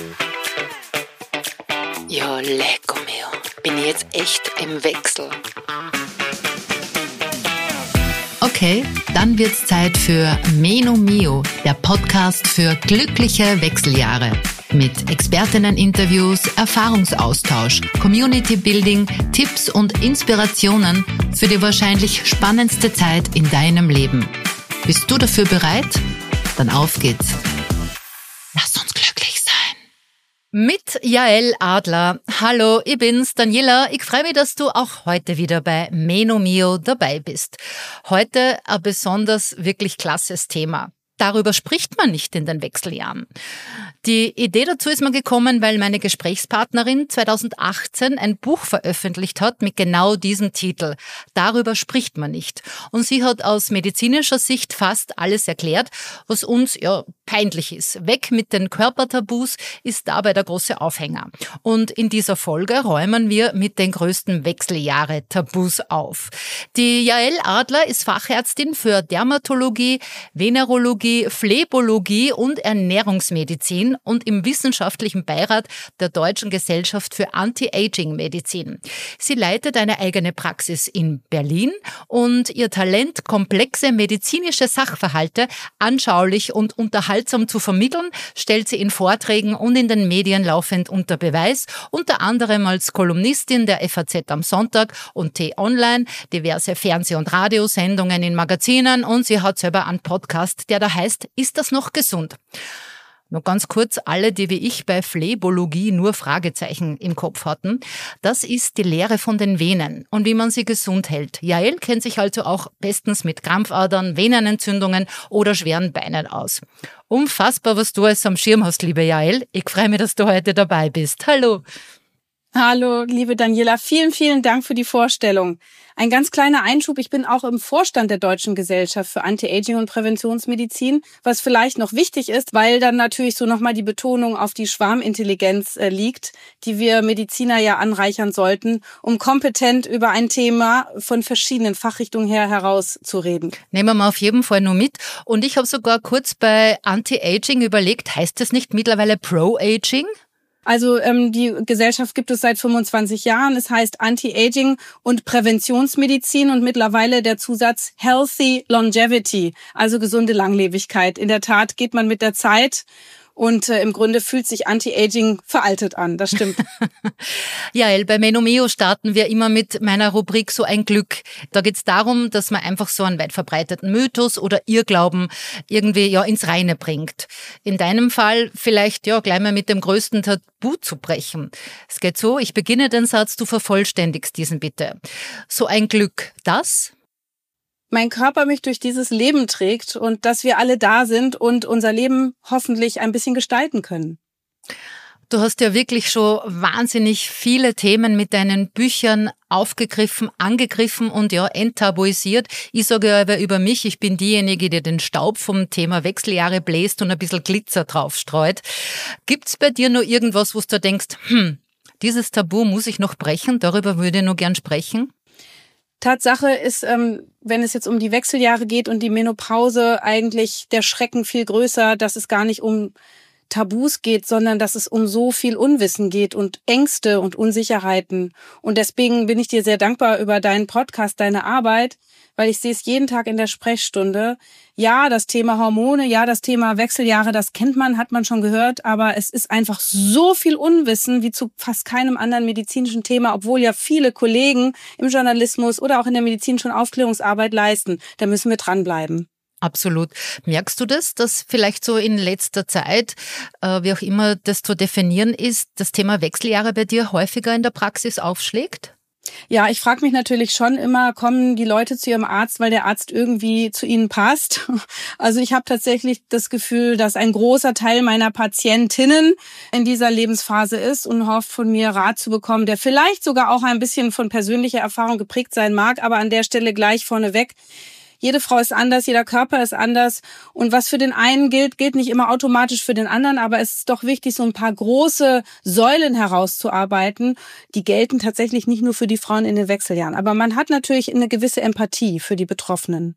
Ja, lecco mio. Bin ich jetzt echt im Wechsel. Okay, dann wird's Zeit für Meno Mio, der Podcast für glückliche Wechseljahre. Mit Expertinnen-Interviews, Erfahrungsaustausch, Community-Building, Tipps und Inspirationen für die wahrscheinlich spannendste Zeit in deinem Leben. Bist du dafür bereit? Dann auf geht's. Lass uns glücklich sein. Mit Jael Adler. Hallo, ich bin's, Daniela. Ich freue mich, dass du auch heute wieder bei Meno Mio dabei bist. Heute ein besonders wirklich klasses Thema. Darüber spricht man nicht in den Wechseljahren. Die Idee dazu ist mir gekommen, weil meine Gesprächspartnerin 2018 ein Buch veröffentlicht hat mit genau diesem Titel. Darüber spricht man nicht. Und sie hat aus medizinischer Sicht fast alles erklärt, was uns peinlich ist. Weg mit den Körpertabus ist dabei der große Aufhänger. Und in dieser Folge räumen wir mit den größten Wechseljahre-Tabus auf. Die Jael Adler ist Fachärztin für Dermatologie, Venerologie, Phlebologie und Ernährungsmedizin und im wissenschaftlichen Beirat der Deutschen Gesellschaft für Anti-Aging-Medizin. Sie leitet eine eigene Praxis in Berlin und ihr Talent, komplexe medizinische Sachverhalte anschaulich und unterhaltsam zu vermitteln, stellt sie in Vorträgen und in den Medien laufend unter Beweis, unter anderem als Kolumnistin der FAZ am Sonntag und T-Online, diverse Fernseh- und Radiosendungen in Magazinen und sie hat selber einen Podcast, der da heißt, ist das noch gesund? Noch ganz kurz, alle, die wie ich bei Phlebologie nur Fragezeichen im Kopf hatten. Das ist die Lehre von den Venen und wie man sie gesund hält. Jael kennt sich also auch bestens mit Krampfadern, Venenentzündungen oder schweren Beinen aus. Unfassbar, was du alles am Schirm hast, liebe Jael. Ich freue mich, dass du heute dabei bist. Hallo. Hallo, liebe Daniela. Vielen, vielen Dank für die Vorstellung. Ein ganz kleiner Einschub. Ich bin auch im Vorstand der Deutschen Gesellschaft für Anti-Aging und Präventionsmedizin, was vielleicht noch wichtig ist, weil dann natürlich so nochmal die Betonung auf die Schwarmintelligenz liegt, die wir Mediziner ja anreichern sollten, um kompetent über ein Thema von verschiedenen Fachrichtungen her herauszureden. Nehmen wir mal auf jeden Fall nur mit. Und ich habe sogar kurz bei Anti-Aging überlegt, heißt das nicht mittlerweile Pro-Aging? Also die Gesellschaft gibt es seit 25 Jahren. Es heißt Anti-Aging und Präventionsmedizin und mittlerweile der Zusatz Healthy Longevity, also gesunde Langlebigkeit. In der Tat geht man mit der Zeit und im Grunde fühlt sich Anti-Aging veraltet an, das stimmt. Jael, bei Meno Mio starten wir immer mit meiner Rubrik So ein Glück. Da geht es darum, dass man einfach so einen weit verbreiteten Mythos oder Irrglauben irgendwie ins Reine bringt. In deinem Fall vielleicht gleich mal mit dem größten Tabu zu brechen. Es geht so, ich beginne den Satz, du vervollständigst diesen bitte. So ein Glück, das? Mein Körper mich durch dieses Leben trägt und dass wir alle da sind und unser Leben hoffentlich ein bisschen gestalten können. Du hast ja wirklich schon wahnsinnig viele Themen mit deinen Büchern aufgegriffen, angegriffen und enttabuisiert. Ich sage ja aber über mich, ich bin diejenige, die den Staub vom Thema Wechseljahre bläst und ein bisschen Glitzer drauf streut. Gibt's bei dir noch irgendwas, wo du denkst, dieses Tabu muss ich noch brechen, darüber würde ich noch gern sprechen? Tatsache ist, wenn es jetzt um die Wechseljahre geht und die Menopause, eigentlich der Schrecken viel größer, dass es gar nicht um Tabus geht, sondern dass es um so viel Unwissen geht und Ängste und Unsicherheiten. Und deswegen bin ich dir sehr dankbar über deinen Podcast, deine Arbeit, weil ich sehe es jeden Tag in der Sprechstunde. Ja, das Thema Hormone, ja, das Thema Wechseljahre, das kennt man, hat man schon gehört, aber es ist einfach so viel Unwissen wie zu fast keinem anderen medizinischen Thema, obwohl ja viele Kollegen im Journalismus oder auch in der Medizin schon Aufklärungsarbeit leisten. Da müssen wir dranbleiben. Absolut. Merkst du das, dass vielleicht so in letzter Zeit, wie auch immer das zu definieren ist, das Thema Wechseljahre bei dir häufiger in der Praxis aufschlägt? Ja, ich frage mich natürlich schon immer, kommen die Leute zu ihrem Arzt, weil der Arzt irgendwie zu ihnen passt? Also ich habe tatsächlich das Gefühl, dass ein großer Teil meiner Patientinnen in dieser Lebensphase ist und hofft von mir Rat zu bekommen, der vielleicht sogar auch ein bisschen von persönlicher Erfahrung geprägt sein mag, aber an der Stelle gleich vorneweg. Jede Frau ist anders, jeder Körper ist anders und was für den einen gilt, gilt nicht immer automatisch für den anderen, aber es ist doch wichtig, so ein paar große Säulen herauszuarbeiten, die gelten tatsächlich nicht nur für die Frauen in den Wechseljahren, aber man hat natürlich eine gewisse Empathie für die Betroffenen.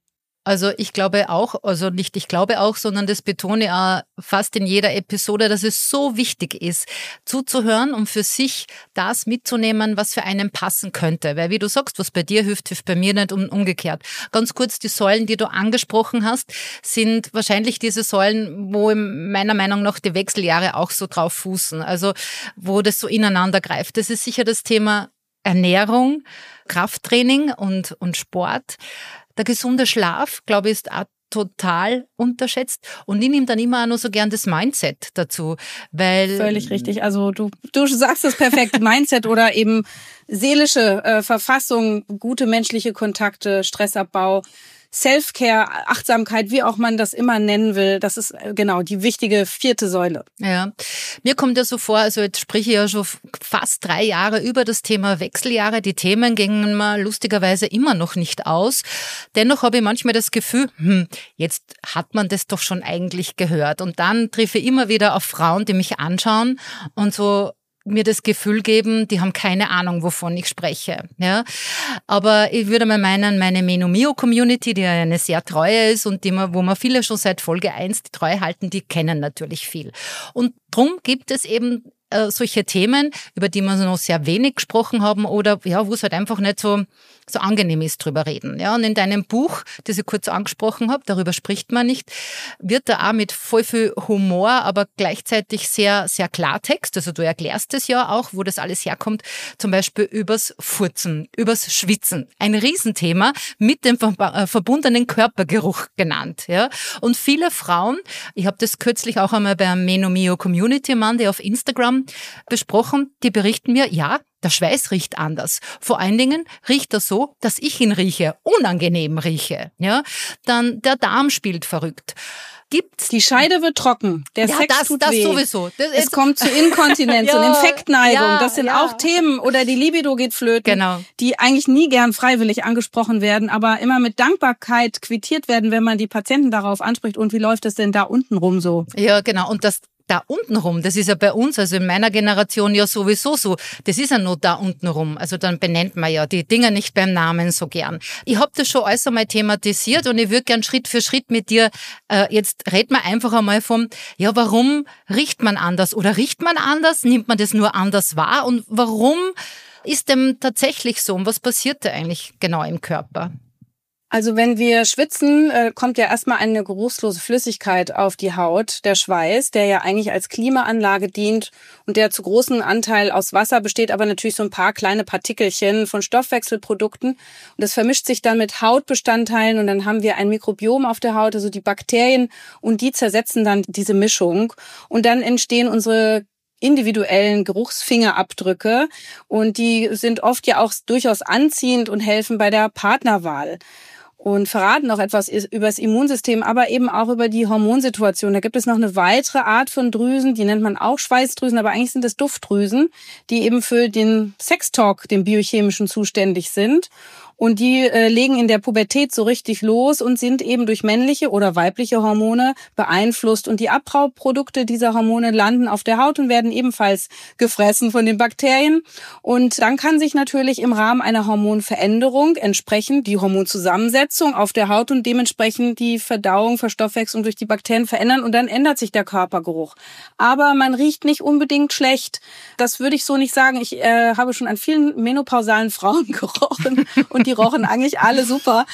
Also ich glaube auch, also nicht ich glaube auch, sondern das betone ich auch fast in jeder Episode, dass es so wichtig ist, zuzuhören und für sich das mitzunehmen, was für einen passen könnte. Weil wie du sagst, was bei dir hilft, hilft bei mir nicht und umgekehrt. Ganz kurz, die Säulen, die du angesprochen hast, sind wahrscheinlich diese Säulen, wo meiner Meinung nach die Wechseljahre auch so drauf fußen. Also wo das so ineinander greift. Das ist sicher das Thema Ernährung, Krafttraining und Sport. Der gesunde Schlaf, glaube ich, ist auch total unterschätzt. Und ich nehme dann immer auch noch so gern das Mindset dazu, weil... Völlig richtig. Also du sagst es perfekt. Mindset oder eben seelische Verfassung, gute menschliche Kontakte, Stressabbau, Self-Care, Achtsamkeit, wie auch man das immer nennen will, das ist genau die wichtige 4. Säule. Ja, mir kommt ja so vor, also jetzt spreche ich ja schon fast 3 Jahre über das Thema Wechseljahre. Die Themen gingen mir lustigerweise immer noch nicht aus. Dennoch habe ich manchmal das Gefühl, jetzt hat man das doch schon eigentlich gehört. Und dann treffe ich immer wieder auf Frauen, die mich anschauen und so mir das Gefühl geben, die haben keine Ahnung, wovon ich spreche. Ja? Aber ich würde mal meinen, meine Menomio-Community, die ja eine sehr treue ist und wo wir viele schon seit Folge 1 die Treue halten, die kennen natürlich viel. Und drum gibt es eben solche Themen, über die wir noch sehr wenig gesprochen haben oder ja, wo es halt einfach nicht so angenehm ist, drüber reden. Ja, und in deinem Buch, das ich kurz angesprochen habe, darüber spricht man nicht, wird da auch mit voll viel Humor, aber gleichzeitig sehr, sehr Klartext, also du erklärst es ja auch, wo das alles herkommt, zum Beispiel übers Furzen, übers Schwitzen. Ein Riesenthema mit dem verbundenen Körpergeruch genannt. Ja. Und viele Frauen, ich habe das kürzlich auch einmal beim Menomio Community Monday auf Instagram besprochen, die berichten mir, ja, der Schweiß riecht anders. Vor allen Dingen riecht er so, dass ich ihn rieche, unangenehm rieche. Ja, dann der Darm spielt verrückt. Gibt's? Die Scheide wird trocken. Der Sex tut weh. Sowieso. Es kommt zu Inkontinenz und Infektneigung. Das sind auch Themen. Oder die Libido geht flöten, genau, die eigentlich nie gern freiwillig angesprochen werden, aber immer mit Dankbarkeit quittiert werden, wenn man die Patienten darauf anspricht. Und wie läuft es denn da unten rum so? Ja, genau. Und das da unten rum, das ist ja bei uns, also in meiner Generation ja sowieso so, das ist ja nur da unten rum, also dann benennt man ja die Dinge nicht beim Namen so gern. Ich habe das schon alles einmal thematisiert und ich würde gern Schritt für Schritt mit dir, jetzt reden wir einfach einmal vom, ja, warum riecht man anders oder riecht man anders, nimmt man das nur anders wahr und warum ist dem tatsächlich so und was passiert da eigentlich genau im Körper? Also wenn wir schwitzen, kommt ja erstmal eine geruchslose Flüssigkeit auf die Haut, der Schweiß, der ja eigentlich als Klimaanlage dient und der zu großen Anteil aus Wasser besteht, aber natürlich so ein paar kleine Partikelchen von Stoffwechselprodukten. Und das vermischt sich dann mit Hautbestandteilen und dann haben wir ein Mikrobiom auf der Haut, also die Bakterien, und die zersetzen dann diese Mischung. Und dann entstehen unsere individuellen Geruchsfingerabdrücke und die sind oft ja auch durchaus anziehend und helfen bei der Partnerwahl. Und verraten auch etwas über das Immunsystem, aber eben auch über die Hormonsituation. Da gibt es noch eine weitere Art von Drüsen, die nennt man auch Schweißdrüsen, aber eigentlich sind es Duftdrüsen, die eben für den Sextalk, den biochemischen, zuständig sind. Und die legen in der Pubertät so richtig los und sind eben durch männliche oder weibliche Hormone beeinflusst. Und die Abbauprodukte dieser Hormone landen auf der Haut und werden ebenfalls gefressen von den Bakterien. Und dann kann sich natürlich im Rahmen einer Hormonveränderung entsprechend die Hormonzusammensetzung auf der Haut und dementsprechend die Verdauung, Verstoffwechslung durch die Bakterien verändern. Und dann ändert sich der Körpergeruch. Aber man riecht nicht unbedingt schlecht. Das würde ich so nicht sagen. Ich habe schon an vielen menopausalen Frauen gerochen und die rochen eigentlich alle super.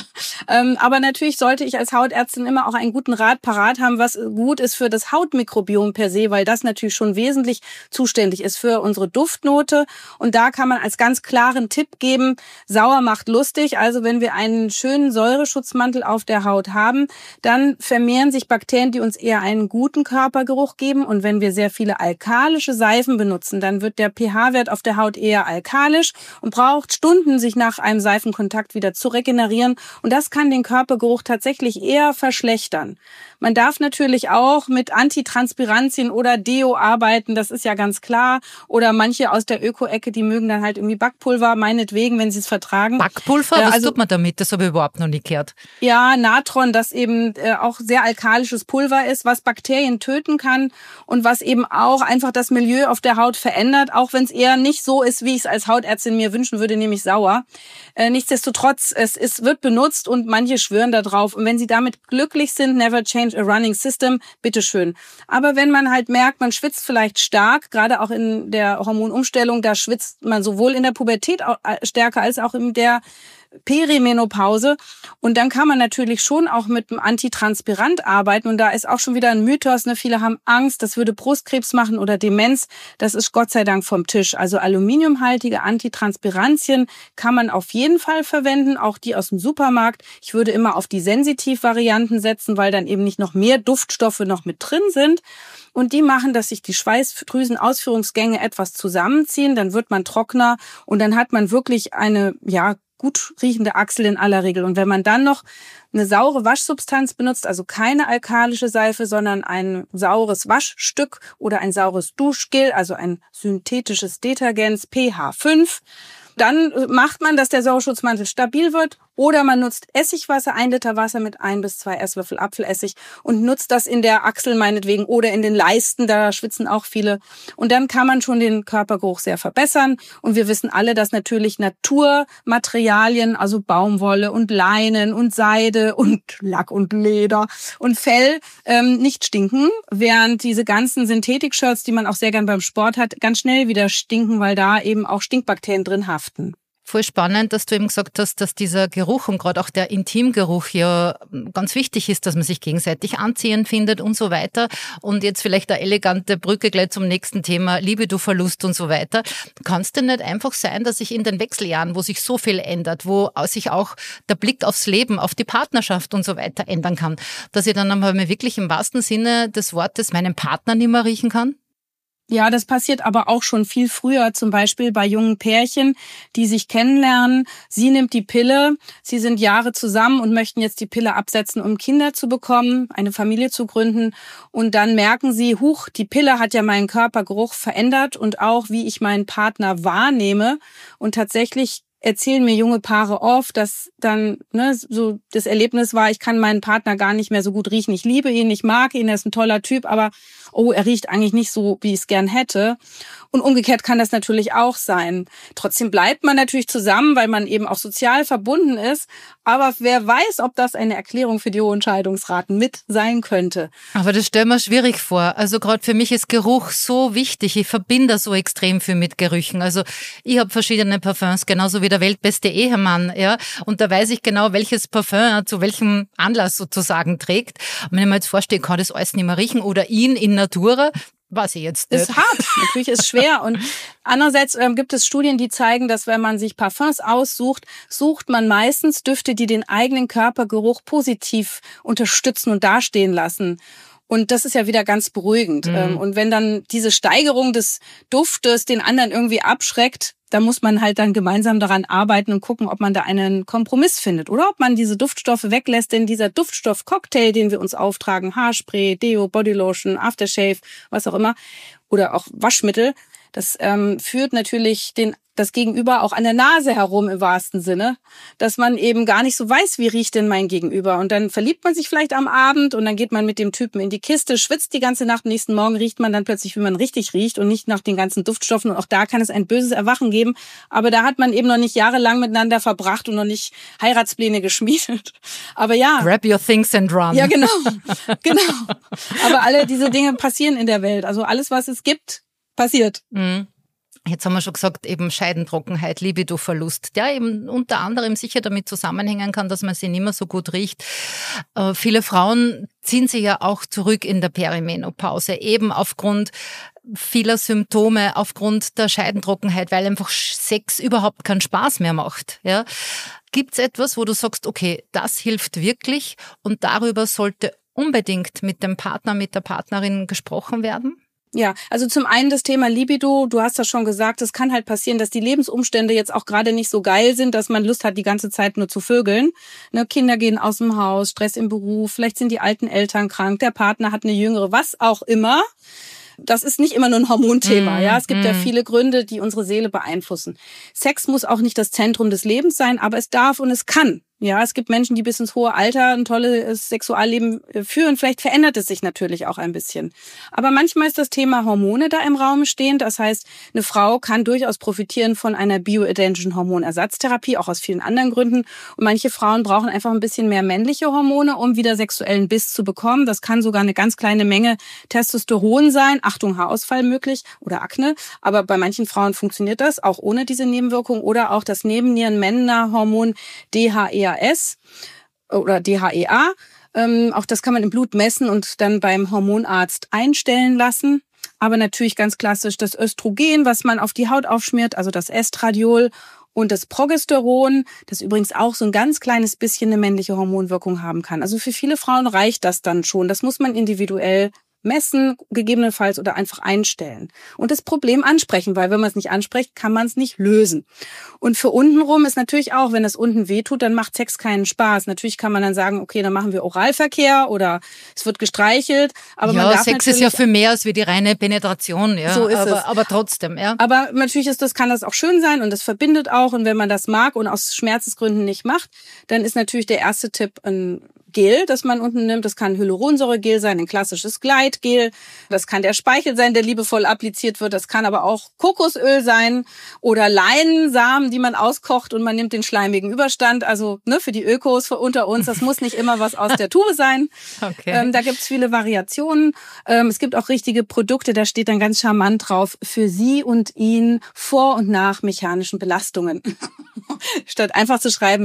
Aber natürlich sollte ich als Hautärztin immer auch einen guten Rat parat haben, was gut ist für das Hautmikrobiom per se, weil das natürlich schon wesentlich zuständig ist für unsere Duftnote. Und da kann man als ganz klaren Tipp geben, sauer macht lustig. Also wenn wir einen schönen Säureschutzmantel auf der Haut haben, dann vermehren sich Bakterien, die uns eher einen guten Körpergeruch geben. Und wenn wir sehr viele alkalische Seifen benutzen, dann wird der pH-Wert auf der Haut eher alkalisch und braucht Stunden, sich nach einem Seifenkontakt wieder zu regenerieren. Und das kann den Körpergeruch tatsächlich eher verschlechtern. Man darf natürlich auch mit Antitranspirantien oder Deo arbeiten, das ist ja ganz klar. Oder manche aus der Öko-Ecke, die mögen dann halt irgendwie Backpulver, meinetwegen, wenn sie es vertragen. Backpulver? Was tut man damit? Das habe ich überhaupt noch nie gehört. Ja, Natron, das eben auch sehr alkalisches Pulver ist, was Bakterien töten kann und was eben auch einfach das Milieu auf der Haut verändert, auch wenn es eher nicht so ist, wie ich es als Hautärztin mir wünschen würde, nämlich sauer. Nichtsdestotrotz, es wird benutzt benutzt und manche schwören da drauf. Und wenn sie damit glücklich sind, never change a running system, bitteschön. Aber wenn man halt merkt, man schwitzt vielleicht stark, gerade auch in der Hormonumstellung, da schwitzt man sowohl in der Pubertät stärker als auch in der Perimenopause. Und dann kann man natürlich schon auch mit einem Antitranspirant arbeiten. Und da ist auch schon wieder ein Mythos. Ne? Viele haben Angst, das würde Brustkrebs machen oder Demenz. Das ist Gott sei Dank vom Tisch. Also aluminiumhaltige Antitranspirantien kann man auf jeden Fall verwenden, auch die aus dem Supermarkt. Ich würde immer auf die Sensitiv-Varianten setzen, weil dann eben nicht noch mehr Duftstoffe noch mit drin sind. Und die machen, dass sich die Schweißdrüsenausführungsgänge etwas zusammenziehen. Dann wird man trockener und dann hat man wirklich eine, gut riechende Achsel in aller Regel. Und wenn man dann noch eine saure Waschsubstanz benutzt, also keine alkalische Seife, sondern ein saures Waschstück oder ein saures Duschgel, also ein synthetisches Detergens pH 5, dann macht man, dass der Sauerschutzmantel stabil wird. Oder man nutzt Essigwasser, 1 Liter Wasser mit 1 bis 2 Esslöffel Apfelessig und nutzt das in der Achsel meinetwegen oder in den Leisten, da schwitzen auch viele. Und dann kann man schon den Körpergeruch sehr verbessern. Und wir wissen alle, dass natürlich Naturmaterialien, also Baumwolle und Leinen und Seide und Lack und Leder und Fell nicht stinken, während diese ganzen Synthetik-Shirts, die man auch sehr gern beim Sport hat, ganz schnell wieder stinken, weil da eben auch Stinkbakterien drin haften. Voll spannend, dass du eben gesagt hast, dass dieser Geruch und gerade auch der Intimgeruch ja ganz wichtig ist, dass man sich gegenseitig anziehend findet und so weiter. Und jetzt vielleicht eine elegante Brücke gleich zum nächsten Thema, Libido-Verlust und so weiter. Kann es denn nicht einfach sein, dass sich in den Wechseljahren, wo sich so viel ändert, wo sich auch der Blick aufs Leben, auf die Partnerschaft und so weiter ändern kann, dass ich dann einmal wirklich im wahrsten Sinne des Wortes meinen Partner nicht mehr riechen kann? Ja, das passiert aber auch schon viel früher, zum Beispiel bei jungen Pärchen, die sich kennenlernen. Sie nimmt die Pille, sie sind Jahre zusammen und möchten jetzt die Pille absetzen, um Kinder zu bekommen, eine Familie zu gründen. Und dann merken sie, die Pille hat ja meinen Körpergeruch verändert und auch, wie ich meinen Partner wahrnehme. Und tatsächlich erzählen mir junge Paare oft, dass dann so das Erlebnis war, ich kann meinen Partner gar nicht mehr so gut riechen. Ich liebe ihn, ich mag ihn, er ist ein toller Typ, aber er riecht eigentlich nicht so, wie ich es gern hätte. Und umgekehrt kann das natürlich auch sein. Trotzdem bleibt man natürlich zusammen, weil man eben auch sozial verbunden ist. Aber wer weiß, ob das eine Erklärung für die hohen Scheidungsraten mit sein könnte. Aber das stelle mir schwierig vor. Also gerade für mich ist Geruch so wichtig. Ich verbinde so extrem viel mit Gerüchen. Also ich habe verschiedene Parfums, genauso wie der weltbeste Ehemann. Ja? Und da weiß ich genau, welches Parfum er zu welchem Anlass sozusagen trägt. Und wenn ich mir jetzt vorstelle, ich kann das alles nicht mehr riechen oder ihn in Natura, weiß ich jetzt nicht. Ist hart, natürlich ist schwer. Und andererseits gibt es Studien, die zeigen, dass wenn man sich Parfums aussucht, sucht man meistens Düfte, die den eigenen Körpergeruch positiv unterstützen und dastehen lassen. Und das ist ja wieder ganz beruhigend. Und wenn dann diese Steigerung des Duftes den anderen irgendwie abschreckt, da muss man halt dann gemeinsam daran arbeiten und gucken, ob man da einen Kompromiss findet oder ob man diese Duftstoffe weglässt. Denn dieser Duftstoff-Cocktail, den wir uns auftragen, Haarspray, Deo, Bodylotion, Aftershave, was auch immer, oder auch Waschmittel, das führt natürlich das Gegenüber auch an der Nase herum im wahrsten Sinne, dass man eben gar nicht so weiß, wie riecht denn mein Gegenüber. Und dann verliebt man sich vielleicht am Abend und dann geht man mit dem Typen in die Kiste, schwitzt die ganze Nacht, nächsten Morgen riecht man dann plötzlich, wie man richtig riecht und nicht nach den ganzen Duftstoffen. Und auch da kann es ein böses Erwachen geben. Aber da hat man eben noch nicht jahrelang miteinander verbracht und noch nicht Heiratspläne geschmiedet. Aber ja. Grab your things and run. Ja, genau. Aber alle diese Dinge passieren in der Welt. Also alles, was es gibt, passiert. Jetzt haben wir schon gesagt, eben Scheidentrockenheit, Libidoverlust, der eben unter anderem sicher damit zusammenhängen kann, dass man sie nicht mehr so gut riecht. Viele Frauen ziehen sich ja auch zurück in der Perimenopause, eben aufgrund vieler Symptome, aufgrund der Scheidentrockenheit, weil einfach Sex überhaupt keinen Spaß mehr macht. Ja? Gibt's etwas, wo du sagst, okay, das hilft wirklich und darüber sollte unbedingt mit dem Partner, mit der Partnerin gesprochen werden? Ja, also zum einen das Thema Libido, du hast das schon gesagt, es kann halt passieren, dass die Lebensumstände jetzt auch gerade nicht so geil sind, dass man Lust hat, die ganze Zeit nur zu vögeln. Kinder gehen aus dem Haus, Stress im Beruf, vielleicht sind die alten Eltern krank, der Partner hat eine jüngere, was auch immer. Das ist nicht immer nur ein Hormonthema, ja. Es gibt ja viele Gründe, die unsere Seele beeinflussen. Sex muss auch nicht das Zentrum des Lebens sein, aber es darf und es kann Ja, es gibt Menschen, die bis ins hohe Alter ein tolles Sexualleben führen. Vielleicht verändert es sich natürlich auch ein bisschen. Aber manchmal ist das Thema Hormone da im Raum stehend. Das heißt, eine Frau kann durchaus profitieren von einer bioidentischen Hormonersatztherapie, auch aus vielen anderen Gründen. Und manche Frauen brauchen einfach ein bisschen mehr männliche Hormone, um wieder sexuellen Biss zu bekommen. Das kann sogar eine ganz kleine Menge Testosteron sein. Achtung, Haarausfall möglich oder Akne. Aber bei manchen Frauen funktioniert das auch ohne diese Nebenwirkung. Oder auch das Nebennierenmännerhormon DHEAS oder DHEA. Auch das kann man im Blut messen und dann beim Hormonarzt einstellen lassen. Aber natürlich ganz klassisch das Östrogen, was man auf die Haut aufschmiert, also das Estradiol und das Progesteron, das übrigens auch so ein ganz kleines bisschen eine männliche Hormonwirkung haben kann. Also für viele Frauen reicht das dann schon. Das muss man individuell messen, gegebenenfalls oder einfach einstellen. Und das Problem ansprechen, weil wenn man es nicht anspricht, kann man es nicht lösen. Und für untenrum ist natürlich auch, wenn das unten wehtut, dann macht Sex keinen Spaß. Natürlich kann man dann sagen, okay, dann machen wir Oralverkehr oder es wird gestreichelt. Aber ja, man darf Sex ist ja viel mehr als wie die reine Penetration. Ja, so ist aber trotzdem. Ja. Aber natürlich kann das auch schön sein und das verbindet auch. Und wenn man das mag und aus Schmerzesgründen nicht macht, dann ist natürlich der erste Tipp ein Gel, das man unten nimmt. Das kann Hyaluronsäuregel sein, ein klassisches Gleitgel. Das kann der Speichel sein, der liebevoll appliziert wird. Das kann aber auch Kokosöl sein oder Leinsamen, die man auskocht und man nimmt den schleimigen Überstand. Also für die Ökos unter uns, das muss nicht immer was aus der Tube sein. Okay. Da gibt's viele Variationen. Es gibt auch richtige Produkte, da steht dann ganz charmant drauf, für Sie und ihn vor und nach mechanischen Belastungen. Statt einfach zu schreiben,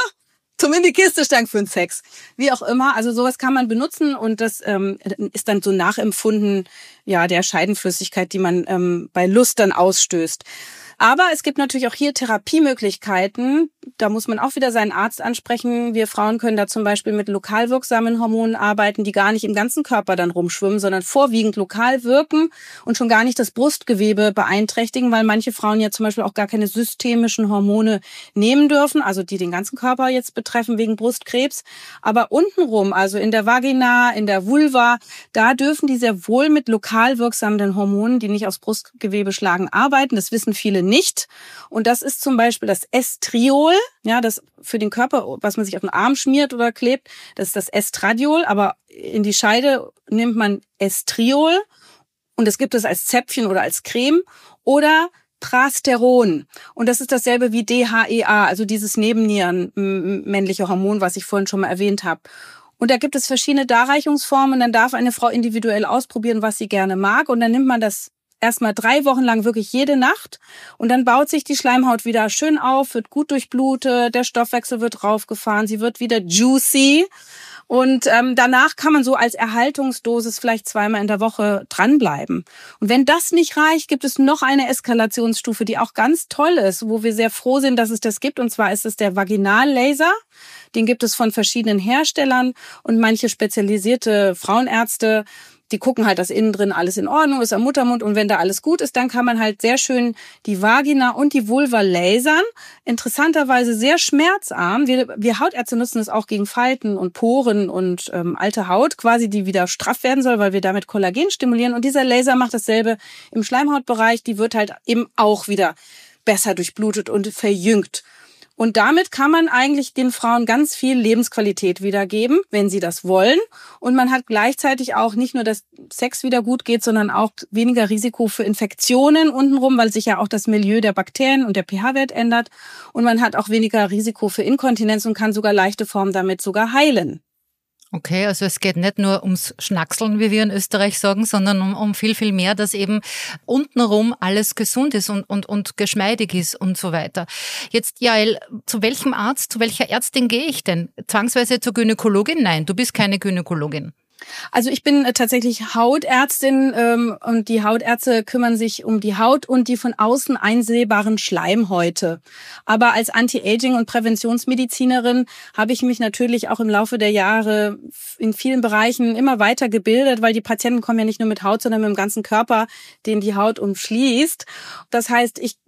zum in die Kiste stank für den Sex. Wie auch immer, also sowas kann man benutzen und das ist dann so nachempfunden, ja, der Scheidenflüssigkeit, die man bei Lust dann ausstößt. Aber es gibt natürlich auch hier Therapiemöglichkeiten. Da muss man auch wieder seinen Arzt ansprechen. Wir Frauen können da zum Beispiel mit lokal wirksamen Hormonen arbeiten, die gar nicht im ganzen Körper dann rumschwimmen, sondern vorwiegend lokal wirken und schon gar nicht das Brustgewebe beeinträchtigen, weil manche Frauen ja zum Beispiel auch gar keine systemischen Hormone nehmen dürfen, also die den ganzen Körper jetzt betreffen wegen Brustkrebs. Aber untenrum, also in der Vagina, in der Vulva, da dürfen die sehr wohl mit lokal wirksamen Hormonen, die nicht aufs Brustgewebe schlagen, arbeiten. Das wissen viele nicht. Und das ist zum Beispiel das Estriol, ja, das für den Körper, was man sich auf den Arm schmiert oder klebt, das ist das Estradiol, aber in die Scheide nimmt man Estriol und es gibt es als Zäpfchen oder als Creme oder Prasteron. Und das ist dasselbe wie DHEA, also dieses Nebennieren-männliche Hormon, was ich vorhin schon mal erwähnt habe. Und da gibt es verschiedene Darreichungsformen. Dann darf eine Frau individuell ausprobieren, was sie gerne mag. Und dann nimmt man das erstmal 3 Wochen lang wirklich jede Nacht und dann baut sich die Schleimhaut wieder schön auf, wird gut durchblutet, der Stoffwechsel wird raufgefahren, sie wird wieder juicy und danach kann man so als Erhaltungsdosis vielleicht 2-mal in der Woche dranbleiben. Und wenn das nicht reicht, gibt es noch eine Eskalationsstufe, die auch ganz toll ist, wo wir sehr froh sind, dass es das gibt, und zwar ist es der Vaginallaser. Den gibt es von verschiedenen Herstellern und manche spezialisierte Frauenärzte, die gucken halt, dass innen drin alles in Ordnung ist am Muttermund, und wenn da alles gut ist, dann kann man halt sehr schön die Vagina und die Vulva lasern. Interessanterweise sehr schmerzarm. Wir Hautärzte nutzen es auch gegen Falten und Poren und alte Haut quasi, die wieder straff werden soll, weil wir damit Kollagen stimulieren. Und dieser Laser macht dasselbe im Schleimhautbereich. Die wird halt eben auch wieder besser durchblutet und verjüngt. Und damit kann man eigentlich den Frauen ganz viel Lebensqualität wiedergeben, wenn sie das wollen. Und man hat gleichzeitig auch nicht nur, dass Sex wieder gut geht, sondern auch weniger Risiko für Infektionen untenrum, weil sich ja auch das Milieu der Bakterien und der pH-Wert ändert. Und man hat auch weniger Risiko für Inkontinenz und kann sogar leichte Formen damit sogar heilen. Okay, also es geht nicht nur ums Schnackseln, wie wir in Österreich sagen, sondern um viel, viel mehr, dass eben untenrum alles gesund ist und geschmeidig ist und so weiter. Jetzt, Jael, zu welchem Arzt, zu welcher Ärztin gehe ich denn? Zwangsweise zur Gynäkologin? Nein, du bist keine Gynäkologin. Also ich bin tatsächlich Hautärztin und die Hautärzte kümmern sich um die Haut und die von außen einsehbaren Schleimhäute. Aber als Anti-Aging- und Präventionsmedizinerin habe ich mich natürlich auch im Laufe der Jahre in vielen Bereichen immer weiter gebildet, weil die Patienten kommen ja nicht nur mit Haut, sondern mit dem ganzen Körper, den die Haut umschließt. Das heißt, ich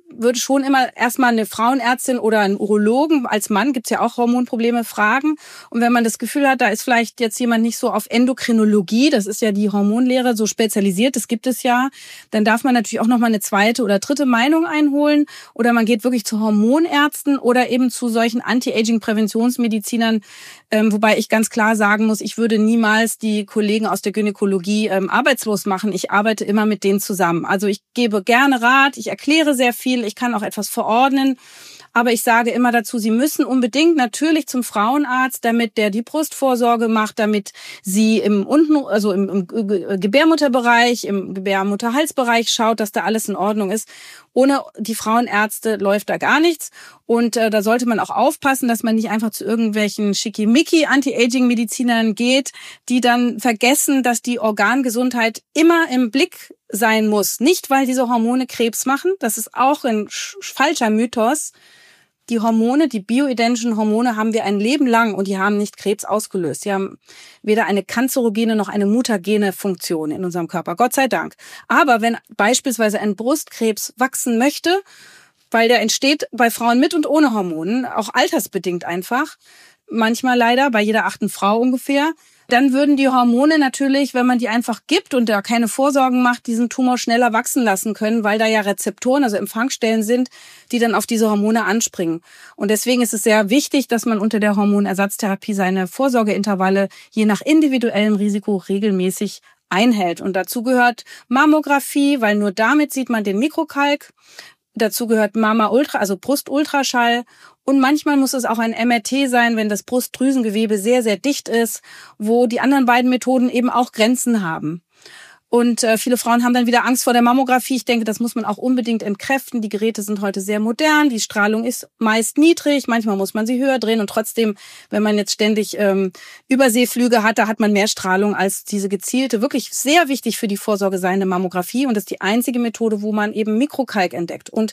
würde schon immer erstmal eine Frauenärztin oder einen Urologen, als Mann gibt's ja auch Hormonprobleme, fragen. Und wenn man das Gefühl hat, da ist vielleicht jetzt jemand nicht so auf Endokrinologie, das ist ja die Hormonlehre, so spezialisiert, das gibt es ja, dann darf man natürlich auch nochmal eine zweite oder dritte Meinung einholen. Oder man geht wirklich zu Hormonärzten oder eben zu solchen Anti-Aging-Präventionsmedizinern, wobei ich ganz klar sagen muss, ich würde niemals die Kollegen aus der Gynäkologie arbeitslos machen. Ich arbeite immer mit denen zusammen. Also ich gebe gerne Rat, ich erkläre sehr viel, ich kann auch etwas verordnen. Aber ich sage immer dazu, Sie müssen unbedingt natürlich zum Frauenarzt, damit der die Brustvorsorge macht, damit Sie im Gebärmutterbereich, im Gebärmutterhalsbereich schaut, dass da alles in Ordnung ist. Ohne die Frauenärzte läuft da gar nichts. Und da sollte man auch aufpassen, dass man nicht einfach zu irgendwelchen schickimicki Anti-Aging-Medizinern geht, die dann vergessen, dass die Organgesundheit immer im Blick sein muss. Nicht, weil diese Hormone Krebs machen. Das ist auch ein falscher Mythos. Die Hormone, die bioidentischen Hormone haben wir ein Leben lang und die haben nicht Krebs ausgelöst. Sie haben weder eine kanzerogene noch eine mutagene Funktion in unserem Körper. Gott sei Dank. Aber wenn beispielsweise ein Brustkrebs wachsen möchte, weil der entsteht bei Frauen mit und ohne Hormonen, auch altersbedingt einfach, manchmal leider, bei jeder 8. Frau ungefähr, dann würden die Hormone natürlich, wenn man die einfach gibt und da keine Vorsorgen macht, diesen Tumor schneller wachsen lassen können, weil da ja Rezeptoren, also Empfangsstellen sind, die dann auf diese Hormone anspringen. Und deswegen ist es sehr wichtig, dass man unter der Hormonersatztherapie seine Vorsorgeintervalle je nach individuellem Risiko regelmäßig einhält. Und dazu gehört Mammographie, weil nur damit sieht man den Mikrokalk. Dazu gehört Mama-Ultra, also Brustultraschall. Und manchmal muss es auch ein MRT sein, wenn das Brustdrüsengewebe sehr, sehr dicht ist, wo die anderen beiden Methoden eben auch Grenzen haben. Und viele Frauen haben dann wieder Angst vor der Mammographie. Ich denke, das muss man auch unbedingt entkräften. Die Geräte sind heute sehr modern. Die Strahlung ist meist niedrig. Manchmal muss man sie höher drehen. Und trotzdem, wenn man jetzt ständig Überseeflüge hat, da hat man mehr Strahlung als diese gezielte, wirklich sehr wichtig für die Vorsorge seiende Mammographie. Und das ist die einzige Methode, wo man eben Mikrokalk entdeckt. Und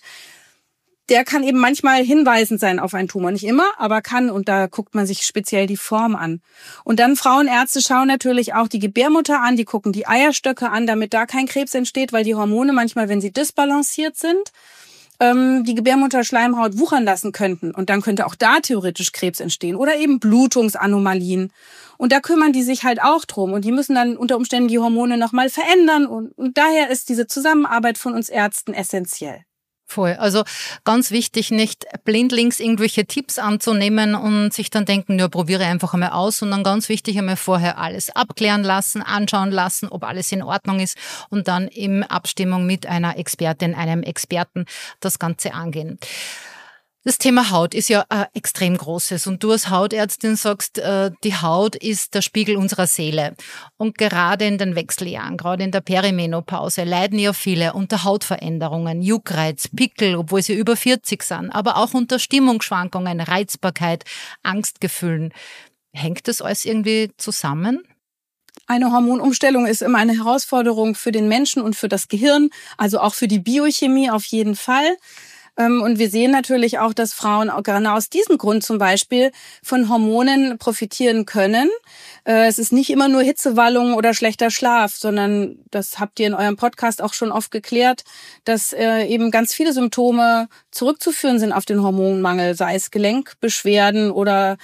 der kann eben manchmal hinweisend sein auf einen Tumor. Nicht immer, aber kann. Und da guckt man sich speziell die Form an. Und dann Frauenärzte schauen natürlich auch die Gebärmutter an, die gucken die Eierstöcke an, damit da kein Krebs entsteht, weil die Hormone manchmal, wenn sie disbalanciert sind, die Gebärmutterschleimhaut wuchern lassen könnten. Und dann könnte auch da theoretisch Krebs entstehen. Oder eben Blutungsanomalien. Und da kümmern die sich halt auch drum. Und die müssen dann unter Umständen die Hormone nochmal verändern. Und daher ist diese Zusammenarbeit von uns Ärzten essentiell. Voll. Also ganz wichtig, nicht blindlings irgendwelche Tipps anzunehmen und sich dann denken, ja, probiere einfach einmal aus, sondern ganz wichtig, einmal vorher alles abklären lassen, anschauen lassen, ob alles in Ordnung ist und dann in Abstimmung mit einer Expertin, einem Experten das Ganze angehen. Das Thema Haut ist ja ein extrem großes und du als Hautärztin sagst, die Haut ist der Spiegel unserer Seele. Und gerade in den Wechseljahren, gerade in der Perimenopause, leiden ja viele unter Hautveränderungen, Juckreiz, Pickel, obwohl sie über 40 sind, aber auch unter Stimmungsschwankungen, Reizbarkeit, Angstgefühlen. Hängt das alles irgendwie zusammen? Eine Hormonumstellung ist immer eine Herausforderung für den Menschen und für das Gehirn, also auch für die Biochemie auf jeden Fall. Und wir sehen natürlich auch, dass Frauen auch gerade aus diesem Grund zum Beispiel von Hormonen profitieren können. Es ist nicht immer nur Hitzewallung oder schlechter Schlaf, sondern das habt ihr in eurem Podcast auch schon oft geklärt, dass eben ganz viele Symptome zurückzuführen sind auf den Hormonmangel, sei es Gelenkbeschwerden oder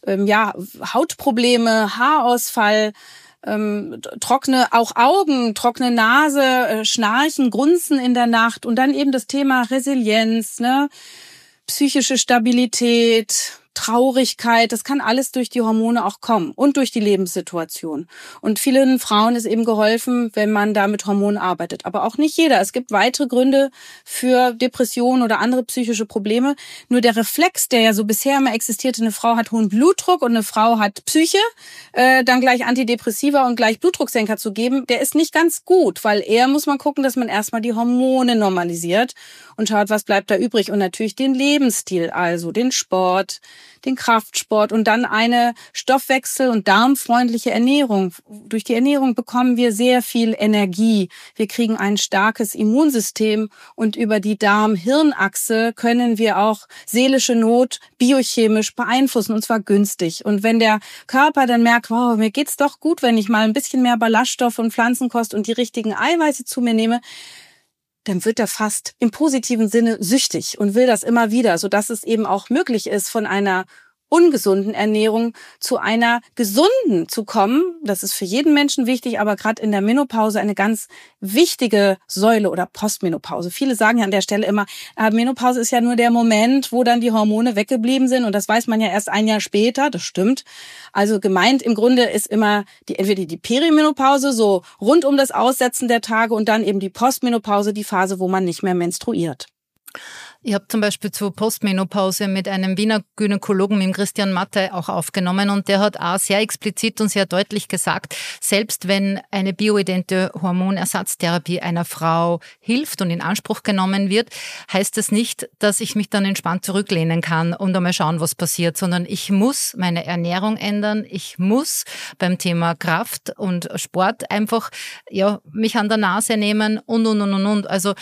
Hautprobleme, Haarausfall, trockene auch Augen, trockene Nase, Schnarchen, Grunzen in der Nacht und dann eben das Thema Resilienz, psychische Stabilität, Traurigkeit, das kann alles durch die Hormone auch kommen und durch die Lebenssituation. Und vielen Frauen ist eben geholfen, wenn man da mit Hormonen arbeitet. Aber auch nicht jeder. Es gibt weitere Gründe für Depressionen oder andere psychische Probleme. Nur der Reflex, der ja so bisher immer existierte, eine Frau hat hohen Blutdruck und eine Frau hat Psyche, dann gleich Antidepressiva und gleich Blutdrucksenker zu geben, der ist nicht ganz gut, weil eher muss man gucken, dass man erstmal die Hormone normalisiert und schaut, was bleibt da übrig. Und natürlich den Lebensstil, also den Sport, den Kraftsport und dann eine Stoffwechsel- und darmfreundliche Ernährung. Durch die Ernährung bekommen wir sehr viel Energie. Wir kriegen ein starkes Immunsystem und über die Darm-Hirn-Achse können wir auch seelische Not biochemisch beeinflussen und zwar günstig. Und wenn der Körper dann merkt, wow, mir geht's doch gut, wenn ich mal ein bisschen mehr Ballaststoff und Pflanzenkost und die richtigen Eiweiße zu mir nehme, dann wird er fast im positiven Sinne süchtig und will das immer wieder, sodass es eben auch möglich ist, von einer ungesunden Ernährung zu einer gesunden zu kommen. Das ist für jeden Menschen wichtig, aber gerade in der Menopause eine ganz wichtige Säule oder Postmenopause. Viele sagen ja an der Stelle immer, Menopause ist ja nur der Moment, wo dann die Hormone weggeblieben sind und das weiß man ja erst ein Jahr später. Das stimmt. Also gemeint im Grunde ist immer entweder die Perimenopause, so rund um das Aussetzen der Tage und dann eben die Postmenopause, die Phase, wo man nicht mehr menstruiert. Ich habe zum Beispiel zur Postmenopause mit einem Wiener Gynäkologen, mit dem Christian Matte, auch aufgenommen und der hat auch sehr explizit und sehr deutlich gesagt, selbst wenn eine bioidente Hormonersatztherapie einer Frau hilft und in Anspruch genommen wird, heißt das nicht, dass ich mich dann entspannt zurücklehnen kann und einmal schauen, was passiert, sondern ich muss meine Ernährung ändern, ich muss beim Thema Kraft und Sport einfach mich an der Nase nehmen und. Also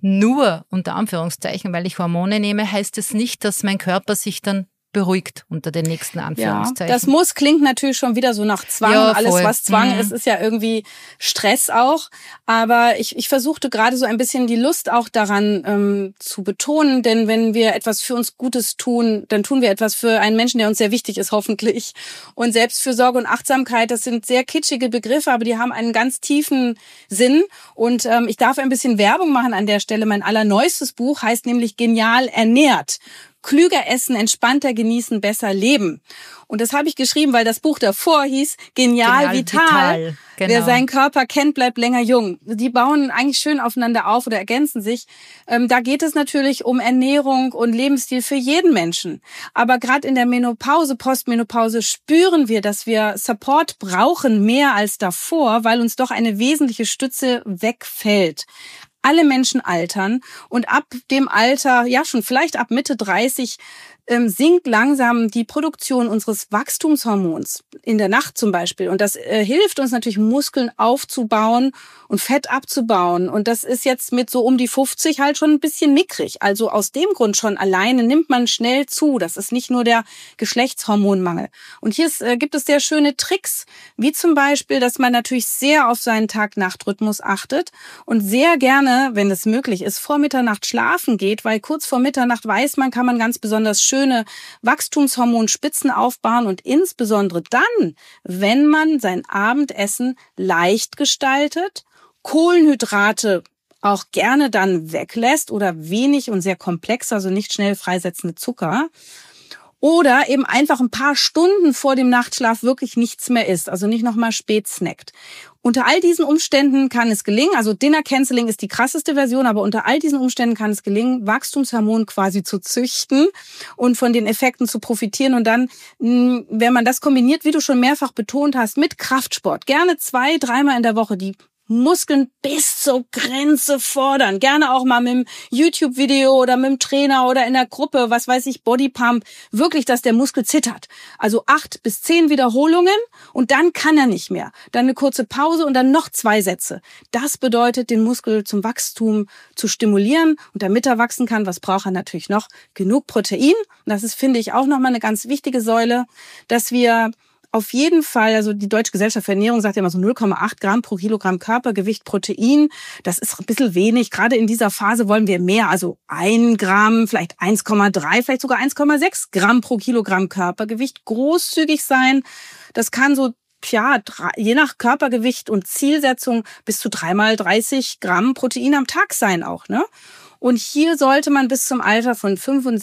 nur unter Anführungszeichen, weil ich Hormone nehme, heißt es nicht, dass mein Körper sich dann beruhigt unter den nächsten Anführungszeichen. Ja, das muss klingt natürlich schon wieder so nach Zwang. Ja, alles, was Zwang ist ja irgendwie Stress auch. Aber ich versuchte gerade so ein bisschen die Lust auch daran zu betonen. Denn wenn wir etwas für uns Gutes tun, dann tun wir etwas für einen Menschen, der uns sehr wichtig ist, hoffentlich. Und Selbstfürsorge und Achtsamkeit, das sind sehr kitschige Begriffe, aber die haben einen ganz tiefen Sinn. Und ich darf ein bisschen Werbung machen an der Stelle. Mein allerneuestes Buch heißt nämlich Genial ernährt. Klüger essen, entspannter genießen, besser leben. Und das habe ich geschrieben, weil das Buch davor hieß Genial Vital. Genau. Wer seinen Körper kennt, bleibt länger jung. Die bauen eigentlich schön aufeinander auf oder ergänzen sich. Da geht es natürlich um Ernährung und Lebensstil für jeden Menschen. Aber gerade in der Menopause, Postmenopause spüren wir, dass wir Support brauchen, mehr als davor, weil uns doch eine wesentliche Stütze wegfällt. Alle Menschen altern und ab dem Alter, ja schon vielleicht ab Mitte 30, sinkt langsam die Produktion unseres Wachstumshormons in der Nacht zum Beispiel. Und das hilft uns natürlich, Muskeln aufzubauen und Fett abzubauen. Und das ist jetzt mit so um die 50 halt schon ein bisschen mickrig. Also aus dem Grund schon alleine nimmt man schnell zu. Das ist nicht nur der Geschlechtshormonmangel. Und hier gibt es sehr schöne Tricks, wie zum Beispiel, dass man natürlich sehr auf seinen Tag-Nacht-Rhythmus achtet und sehr gerne, wenn es möglich ist, vor Mitternacht schlafen geht, weil kurz vor Mitternacht weiß man, kann man ganz besonders schöne Wachstumshormonspitzen aufbauen und insbesondere dann, wenn man sein Abendessen leicht gestaltet, Kohlenhydrate auch gerne dann weglässt oder wenig und sehr komplex, also nicht schnell freisetzende Zucker. Oder eben einfach ein paar Stunden vor dem Nachtschlaf wirklich nichts mehr isst, also nicht nochmal spät snackt. Unter all diesen Umständen kann es gelingen, also Dinner Canceling ist die krasseste Version, aber unter all diesen Umständen kann es gelingen, Wachstumshormon quasi zu züchten und von den Effekten zu profitieren. Und dann, wenn man das kombiniert, wie du schon mehrfach betont hast, mit Kraftsport, gerne 2-3 Mal in der Woche, die Muskeln bis zur Grenze fordern. Gerne auch mal mit dem YouTube-Video oder mit dem Trainer oder in der Gruppe, was weiß ich, Bodypump. Wirklich, dass der Muskel zittert. Also 8 bis 10 Wiederholungen und dann kann er nicht mehr. Dann eine kurze Pause und dann noch 2 Sätze. Das bedeutet, den Muskel zum Wachstum zu stimulieren. Und damit er wachsen kann, was braucht er natürlich noch? Genug Protein. Und das ist, finde ich, auch nochmal eine ganz wichtige Säule, dass wir auf jeden Fall, also die Deutsche Gesellschaft für Ernährung sagt ja immer so 0,8 Gramm pro Kilogramm Körpergewicht Protein. Das ist ein bisschen wenig. Gerade in dieser Phase wollen wir mehr, also 1 Gramm, vielleicht 1,3, vielleicht sogar 1,6 Gramm pro Kilogramm Körpergewicht. Großzügig sein. Das kann so, je nach Körpergewicht und Zielsetzung bis zu 3 mal 30 Gramm Protein am Tag sein auch, ne? Und hier sollte man bis zum Alter von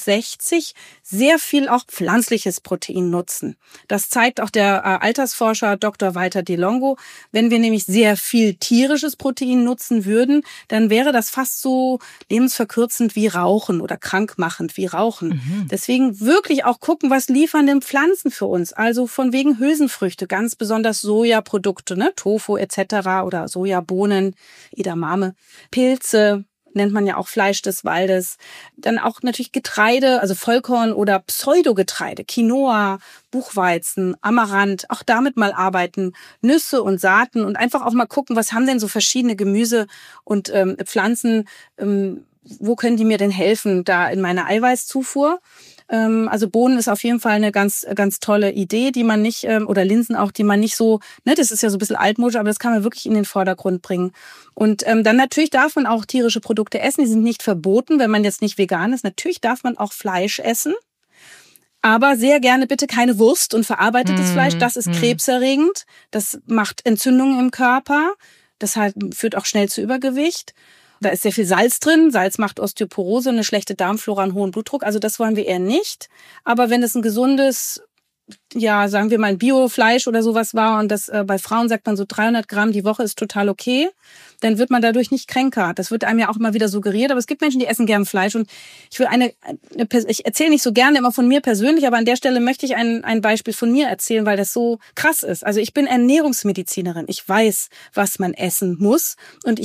65 sehr viel auch pflanzliches Protein nutzen. Das zeigt auch der Altersforscher Dr. Walter DeLongo. Wenn wir nämlich sehr viel tierisches Protein nutzen würden, dann wäre das fast so lebensverkürzend wie Rauchen oder krankmachend wie Rauchen. Mhm. Deswegen wirklich auch gucken, was liefern denn Pflanzen für uns? Also von wegen Hülsenfrüchte, ganz besonders Sojaprodukte, ne? Tofu etc. oder Sojabohnen, Edamame, Pilze, nennt man ja auch Fleisch des Waldes. Dann auch natürlich Getreide, also Vollkorn oder Pseudogetreide, Quinoa, Buchweizen, Amaranth, auch damit mal arbeiten, Nüsse und Saaten und einfach auch mal gucken, was haben denn so verschiedene Gemüse und Pflanzen, wo können die mir denn helfen, da in meiner Eiweißzufuhr? Also Bohnen ist auf jeden Fall eine ganz, ganz tolle Idee, die man nicht, oder Linsen auch, die man nicht so, ne, das ist ja so ein bisschen altmodisch, aber das kann man wirklich in den Vordergrund bringen. Und dann natürlich darf man auch tierische Produkte essen, die sind nicht verboten, wenn man jetzt nicht vegan ist. Natürlich darf man auch Fleisch essen. Aber sehr gerne bitte keine Wurst und verarbeitetes Fleisch. Das ist krebserregend. Das macht Entzündungen im Körper. Das führt auch schnell zu Übergewicht. Da ist sehr viel Salz drin. Salz macht Osteoporose, eine schlechte Darmflora, einen hohen Blutdruck. Also das wollen wir eher nicht. Aber wenn es ein gesundes, ja, sagen wir mal ein Biofleisch oder sowas war und das bei Frauen sagt man so 300 Gramm die Woche ist total okay, dann wird man dadurch nicht kränker. Das wird einem ja auch immer wieder suggeriert, aber es gibt Menschen, die essen gern Fleisch und ich erzähle nicht so gerne immer von mir persönlich, aber an der Stelle möchte ich ein Beispiel von mir erzählen, weil das so krass ist. Also ich bin Ernährungsmedizinerin. Ich weiß, was man essen muss und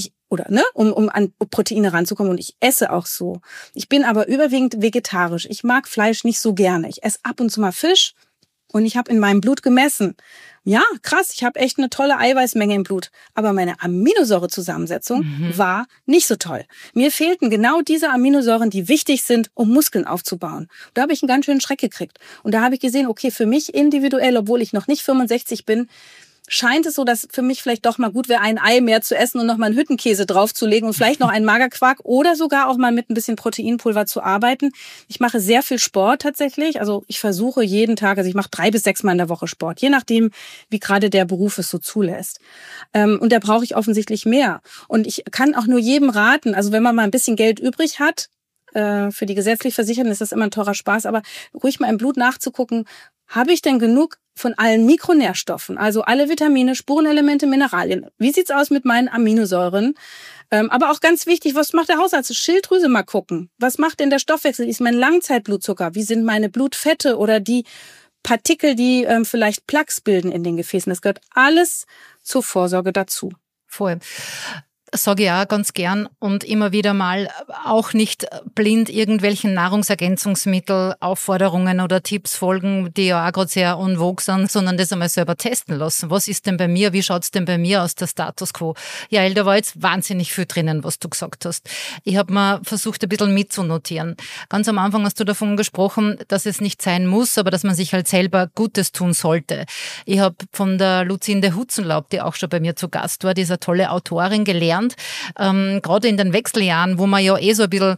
um an Proteine ranzukommen und ich esse auch so. Ich bin aber überwiegend vegetarisch. Ich mag Fleisch nicht so gerne. Ich esse ab und zu mal Fisch. Und ich habe in meinem Blut gemessen. Ja, krass, ich habe echt eine tolle Eiweißmenge im Blut. Aber meine Aminosäurezusammensetzung war nicht so toll. Mir fehlten genau diese Aminosäuren, die wichtig sind, um Muskeln aufzubauen. Da habe ich einen ganz schönen Schreck gekriegt. Und da habe ich gesehen, okay, für mich individuell, obwohl ich noch nicht 65 bin, scheint es so, dass für mich vielleicht doch mal gut wäre, ein Ei mehr zu essen und noch mal einen Hüttenkäse draufzulegen und vielleicht noch einen Magerquark oder sogar auch mal mit ein bisschen Proteinpulver zu arbeiten. Ich mache sehr viel Sport tatsächlich. Also ich versuche jeden Tag, also ich mache 3 bis 6 Mal in der Woche Sport, je nachdem, wie gerade der Beruf es so zulässt. Und da brauche ich offensichtlich mehr. Und ich kann auch nur jedem raten, also wenn man mal ein bisschen Geld übrig hat, für die gesetzlich Versicherten ist das immer ein teurer Spaß, aber ruhig mal im Blut nachzugucken, habe ich denn genug von allen Mikronährstoffen, also alle Vitamine, Spurenelemente, Mineralien. Wie sieht's aus mit meinen Aminosäuren? Aber auch ganz wichtig, was macht der Hausarzt? Schilddrüse mal gucken. Was macht denn der Stoffwechsel? Ist mein Langzeitblutzucker? Wie sind meine Blutfette oder die Partikel, die vielleicht Plaques bilden in den Gefäßen? Das gehört alles zur Vorsorge dazu. Voll. Sage ich auch ganz gern und immer wieder mal auch nicht blind irgendwelchen Nahrungsergänzungsmittel, Aufforderungen oder Tipps folgen, die ja auch gerade sehr en vogue sind, sondern das einmal selber testen lassen. Was ist denn bei mir? Wie schaut's denn bei mir aus, der Status quo? Ja, da war jetzt wahnsinnig viel drinnen, was du gesagt hast. Ich habe mir versucht, ein bisschen mitzunotieren. Ganz am Anfang hast du davon gesprochen, dass es nicht sein muss, aber dass man sich halt selber Gutes tun sollte. Ich habe von der Luzinde Hutzenlaub, die auch schon bei mir zu Gast war, dieser tolle Autorin, gelernt, gerade in den Wechseljahren, wo man ja so ein bisschen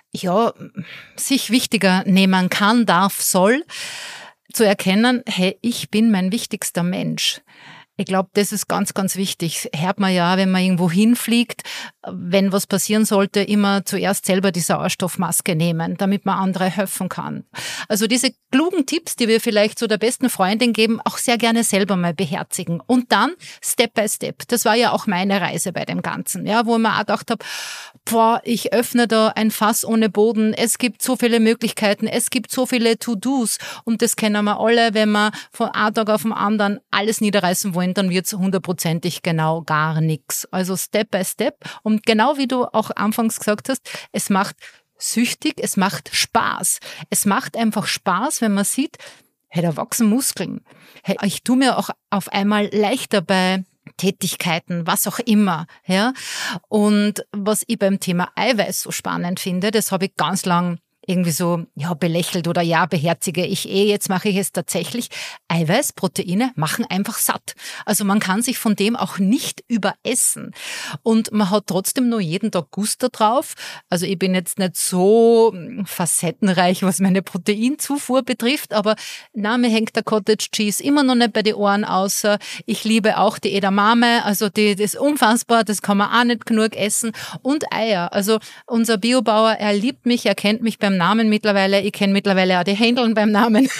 sich wichtiger nehmen kann, darf, soll, zu erkennen, hey, ich bin mein wichtigster Mensch. Ich glaube, das ist ganz, ganz wichtig. Hört man ja, wenn man irgendwo hinfliegt, wenn was passieren sollte, immer zuerst selber die Sauerstoffmaske nehmen, damit man andere helfen kann. Also diese klugen Tipps, die wir vielleicht so der besten Freundin geben, auch sehr gerne selber mal beherzigen. Und dann Step by Step. Das war ja auch meine Reise bei dem Ganzen, ja, wo ich mir auch gedacht habe, ich öffne da ein Fass ohne Boden. Es gibt so viele Möglichkeiten, es gibt so viele To-Dos und das kennen wir alle, wenn wir von einem Tag auf den anderen alles niederreißen wollen, dann wird's 100%ig genau gar nichts. Also Step by Step. Und genau wie du auch anfangs gesagt hast, es macht süchtig, es macht Spaß. Es macht einfach Spaß, wenn man sieht, hey, da wachsen Muskeln. Hey, ich tue mir auch auf einmal leichter bei Tätigkeiten, was auch immer, ja. Und was ich beim Thema Eiweiß so spannend finde, das habe ich ganz lang irgendwie so, belächelt oder beherzige ich jetzt mache ich es tatsächlich. Eiweiß, Proteine machen einfach satt. Also man kann sich von dem auch nicht überessen. Und man hat trotzdem nur jeden Tag Gusto drauf. Also ich bin jetzt nicht so facettenreich, was meine Proteinzufuhr betrifft, aber mir hängt der Cottage Cheese immer noch nicht bei den Ohren außer. Ich liebe auch die Edamame, also das ist unfassbar, das kann man auch nicht genug essen. Und Eier, also unser Biobauer, er liebt mich, er kennt mich beim Namen mittlerweile. Ich kenne mittlerweile auch die Händeln beim Namen.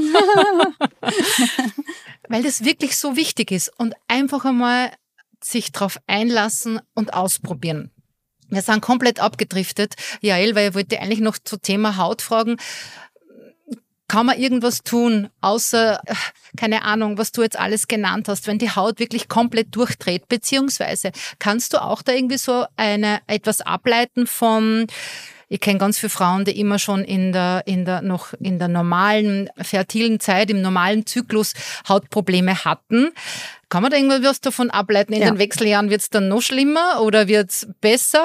Weil das wirklich so wichtig ist und einfach einmal sich drauf einlassen und ausprobieren. Wir sind komplett abgedriftet, Jael, weil ich wollte eigentlich noch zum Thema Haut fragen. Kann man irgendwas tun, außer, keine Ahnung, was du jetzt alles genannt hast, wenn die Haut wirklich komplett durchdreht, beziehungsweise kannst du auch da irgendwie so etwas ableiten von, ich kenne ganz viele Frauen, die immer schon in der normalen, fertilen Zeit, im normalen Zyklus Hautprobleme hatten. Kann man da irgendwas davon ableiten? In den Wechseljahren wird es dann noch schlimmer oder wird es besser?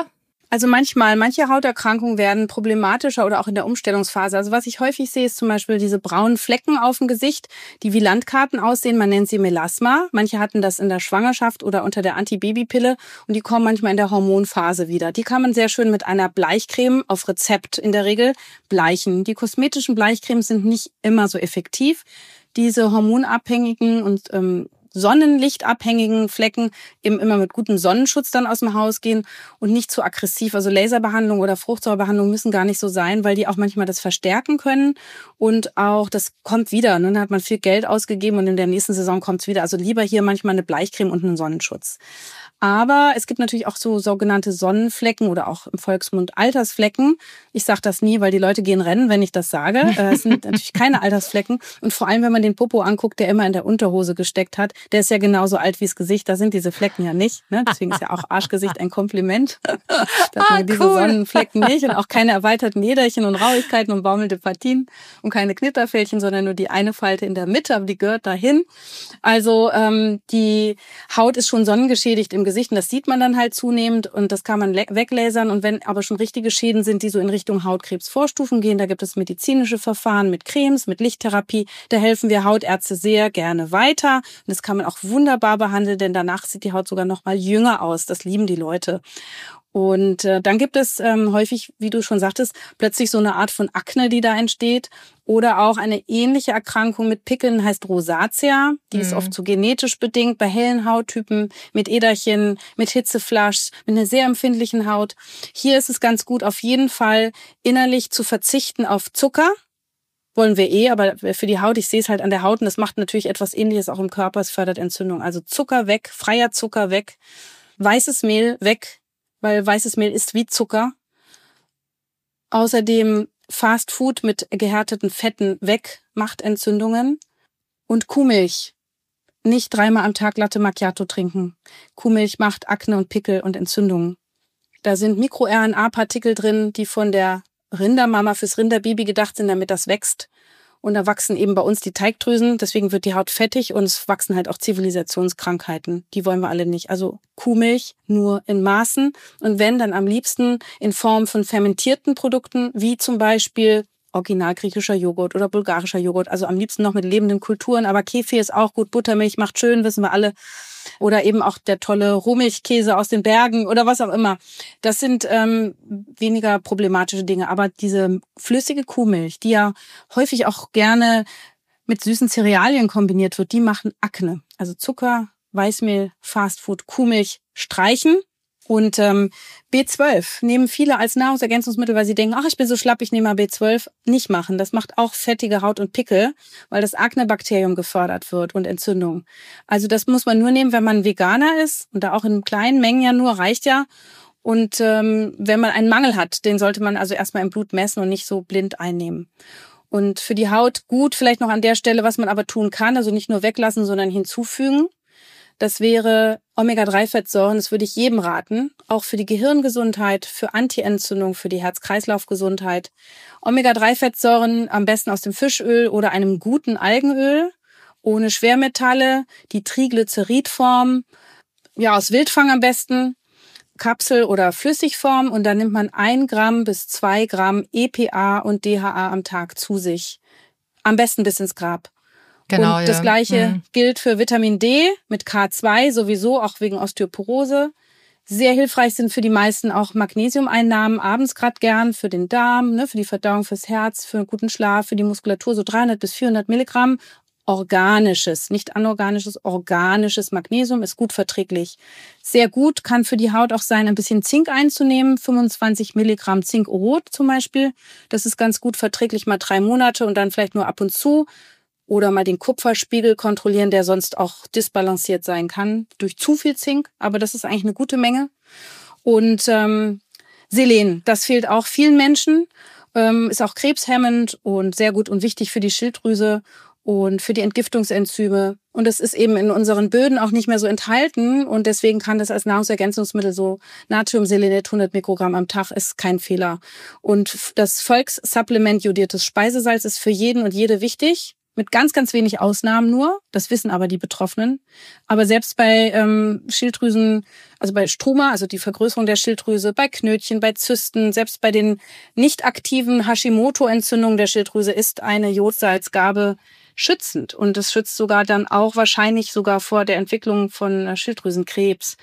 Also manche Hauterkrankungen werden problematischer oder auch in der Umstellungsphase. Also was ich häufig sehe, ist zum Beispiel diese braunen Flecken auf dem Gesicht, die wie Landkarten aussehen. Man nennt sie Melasma. Manche hatten das in der Schwangerschaft oder unter der Antibabypille und die kommen manchmal in der Hormonphase wieder. Die kann man sehr schön mit einer Bleichcreme auf Rezept in der Regel bleichen. Die kosmetischen Bleichcremes sind nicht immer so effektiv. Diese hormonabhängigen und sonnenlichtabhängigen Flecken eben immer mit gutem Sonnenschutz dann aus dem Haus gehen und nicht zu aggressiv. Also Laserbehandlung oder Fruchtsäurebehandlung müssen gar nicht so sein, weil die auch manchmal das verstärken können und auch das kommt wieder. Dann hat man viel Geld ausgegeben und in der nächsten Saison kommt es wieder. Also lieber hier manchmal eine Bleichcreme und einen Sonnenschutz. Aber es gibt natürlich auch so sogenannte Sonnenflecken oder auch im Volksmund Altersflecken. Ich sage das nie, weil die Leute gehen rennen, wenn ich das sage. Es sind natürlich keine Altersflecken. Und vor allem, wenn man den Popo anguckt, der immer in der Unterhose gesteckt hat, der ist ja genauso alt wie das Gesicht. Da sind diese Flecken ja nicht. Ne? Deswegen ist ja auch Arschgesicht ein Kompliment. Da hat man diese Sonnenflecken nicht und auch keine erweiterten Äderchen und Rauigkeiten und baumelnde Partien und keine Knitterfältchen, sondern nur die eine Falte in der Mitte, aber die gehört dahin. Also die Haut ist schon sonnengeschädigt im Gesicht und das sieht man dann halt zunehmend und das kann man weglasern. Und wenn aber schon richtige Schäden sind, die so in Richtung Hautkrebsvorstufen gehen, da gibt es medizinische Verfahren mit Cremes, mit Lichttherapie. Da helfen wir Hautärzte sehr gerne weiter. Und das kann man auch wunderbar behandeln, denn danach sieht die Haut sogar noch mal jünger aus. Das lieben die Leute. Und dann gibt es häufig, wie du schon sagtest, plötzlich so eine Art von Akne, die da entsteht. Oder auch eine ähnliche Erkrankung mit Pickeln heißt Rosatia. Die ist oft so genetisch bedingt bei hellen Hauttypen, mit Äderchen, mit Hitzeflash, mit einer sehr empfindlichen Haut. Hier ist es ganz gut, auf jeden Fall innerlich zu verzichten auf Zucker. Wollen wir aber für die Haut, ich sehe es halt an der Haut und das macht natürlich etwas Ähnliches auch im Körper, es fördert Entzündung. Also Zucker weg, freier Zucker weg, weißes Mehl weg, weil weißes Mehl ist wie Zucker. Außerdem Fast Food mit gehärteten Fetten weg, macht Entzündungen. Und Kuhmilch. Nicht 3-mal am Tag Latte Macchiato trinken. Kuhmilch macht Akne und Pickel und Entzündungen. Da sind MikroRNA-Partikel drin, die von der Rindermama fürs Rinderbaby gedacht sind, damit das wächst. Und da wachsen eben bei uns die Teigdrüsen, deswegen wird die Haut fettig und es wachsen halt auch Zivilisationskrankheiten. Die wollen wir alle nicht. Also Kuhmilch nur in Maßen und wenn, dann am liebsten in Form von fermentierten Produkten, wie zum Beispiel original griechischer Joghurt oder bulgarischer Joghurt. Also am liebsten noch mit lebenden Kulturen, aber Kefir ist auch gut, Buttermilch macht schön, wissen wir alle. Oder eben auch der tolle Rohmilchkäse aus den Bergen oder was auch immer. Das sind weniger problematische Dinge. Aber diese flüssige Kuhmilch, die ja häufig auch gerne mit süßen Cerealien kombiniert wird, die machen Akne. Also Zucker, Weißmehl, Fastfood, Kuhmilch streichen. Und B12 nehmen viele als Nahrungsergänzungsmittel, weil sie denken, ach, ich bin so schlapp, ich nehme mal B12. Nicht machen. Das macht auch fettige Haut und Pickel, weil das Akne-Bakterium gefördert wird und Entzündung. Also das muss man nur nehmen, wenn man Veganer ist. Und da auch in kleinen Mengen ja nur, reicht ja. Und wenn man einen Mangel hat, den sollte man also erstmal im Blut messen und nicht so blind einnehmen. Und für die Haut gut, vielleicht noch an der Stelle, was man aber tun kann, also nicht nur weglassen, sondern hinzufügen. Das wäre Omega-3-Fettsäuren, das würde ich jedem raten, auch für die Gehirngesundheit, für Anti-Entzündung, für die Herz-Kreislauf-Gesundheit. Omega-3-Fettsäuren am besten aus dem Fischöl oder einem guten Algenöl, ohne Schwermetalle, die Triglyceridform, ja aus Wildfang am besten, Kapsel- oder Flüssigform und dann nimmt man 1 Gramm bis 2 Gramm EPA und DHA am Tag zu sich. Am besten bis ins Grab. Genau, und das Gleiche gilt für Vitamin D mit K2, sowieso auch wegen Osteoporose. Sehr hilfreich sind für die meisten auch Magnesiumeinnahmen, abends gerade gern für den Darm, für die Verdauung, fürs Herz, für einen guten Schlaf, für die Muskulatur, so 300 bis 400 Milligramm. Organisches, nicht anorganisches, organisches Magnesium ist gut verträglich. Sehr gut kann für die Haut auch sein, ein bisschen Zink einzunehmen, 25 Milligramm Zinkrot zum Beispiel. Das ist ganz gut verträglich, mal 3 Monate und dann vielleicht nur ab und zu. Oder mal den Kupferspiegel kontrollieren, der sonst auch disbalanciert sein kann durch zu viel Zink. Aber das ist eigentlich eine gute Menge. Und Selen, das fehlt auch vielen Menschen. Ist auch krebshemmend und sehr gut und wichtig für die Schilddrüse und für die Entgiftungsenzyme. Und es ist eben in unseren Böden auch nicht mehr so enthalten. Und deswegen kann das als Nahrungsergänzungsmittel so Natriumselenet 100 Mikrogramm am Tag ist kein Fehler. Und das Volkssupplement jodiertes Speisesalz ist für jeden und jede wichtig. mit ganz, ganz wenig Ausnahmen nur. Das wissen aber die Betroffenen. Aber selbst bei Schilddrüsen, also bei Struma, also die Vergrößerung der Schilddrüse, bei Knötchen, bei Zysten, selbst bei den nicht aktiven Hashimoto-Entzündungen der Schilddrüse ist eine Jodsalzgabe schützend. Und es schützt sogar dann auch wahrscheinlich sogar vor der Entwicklung von Schilddrüsenkrebs.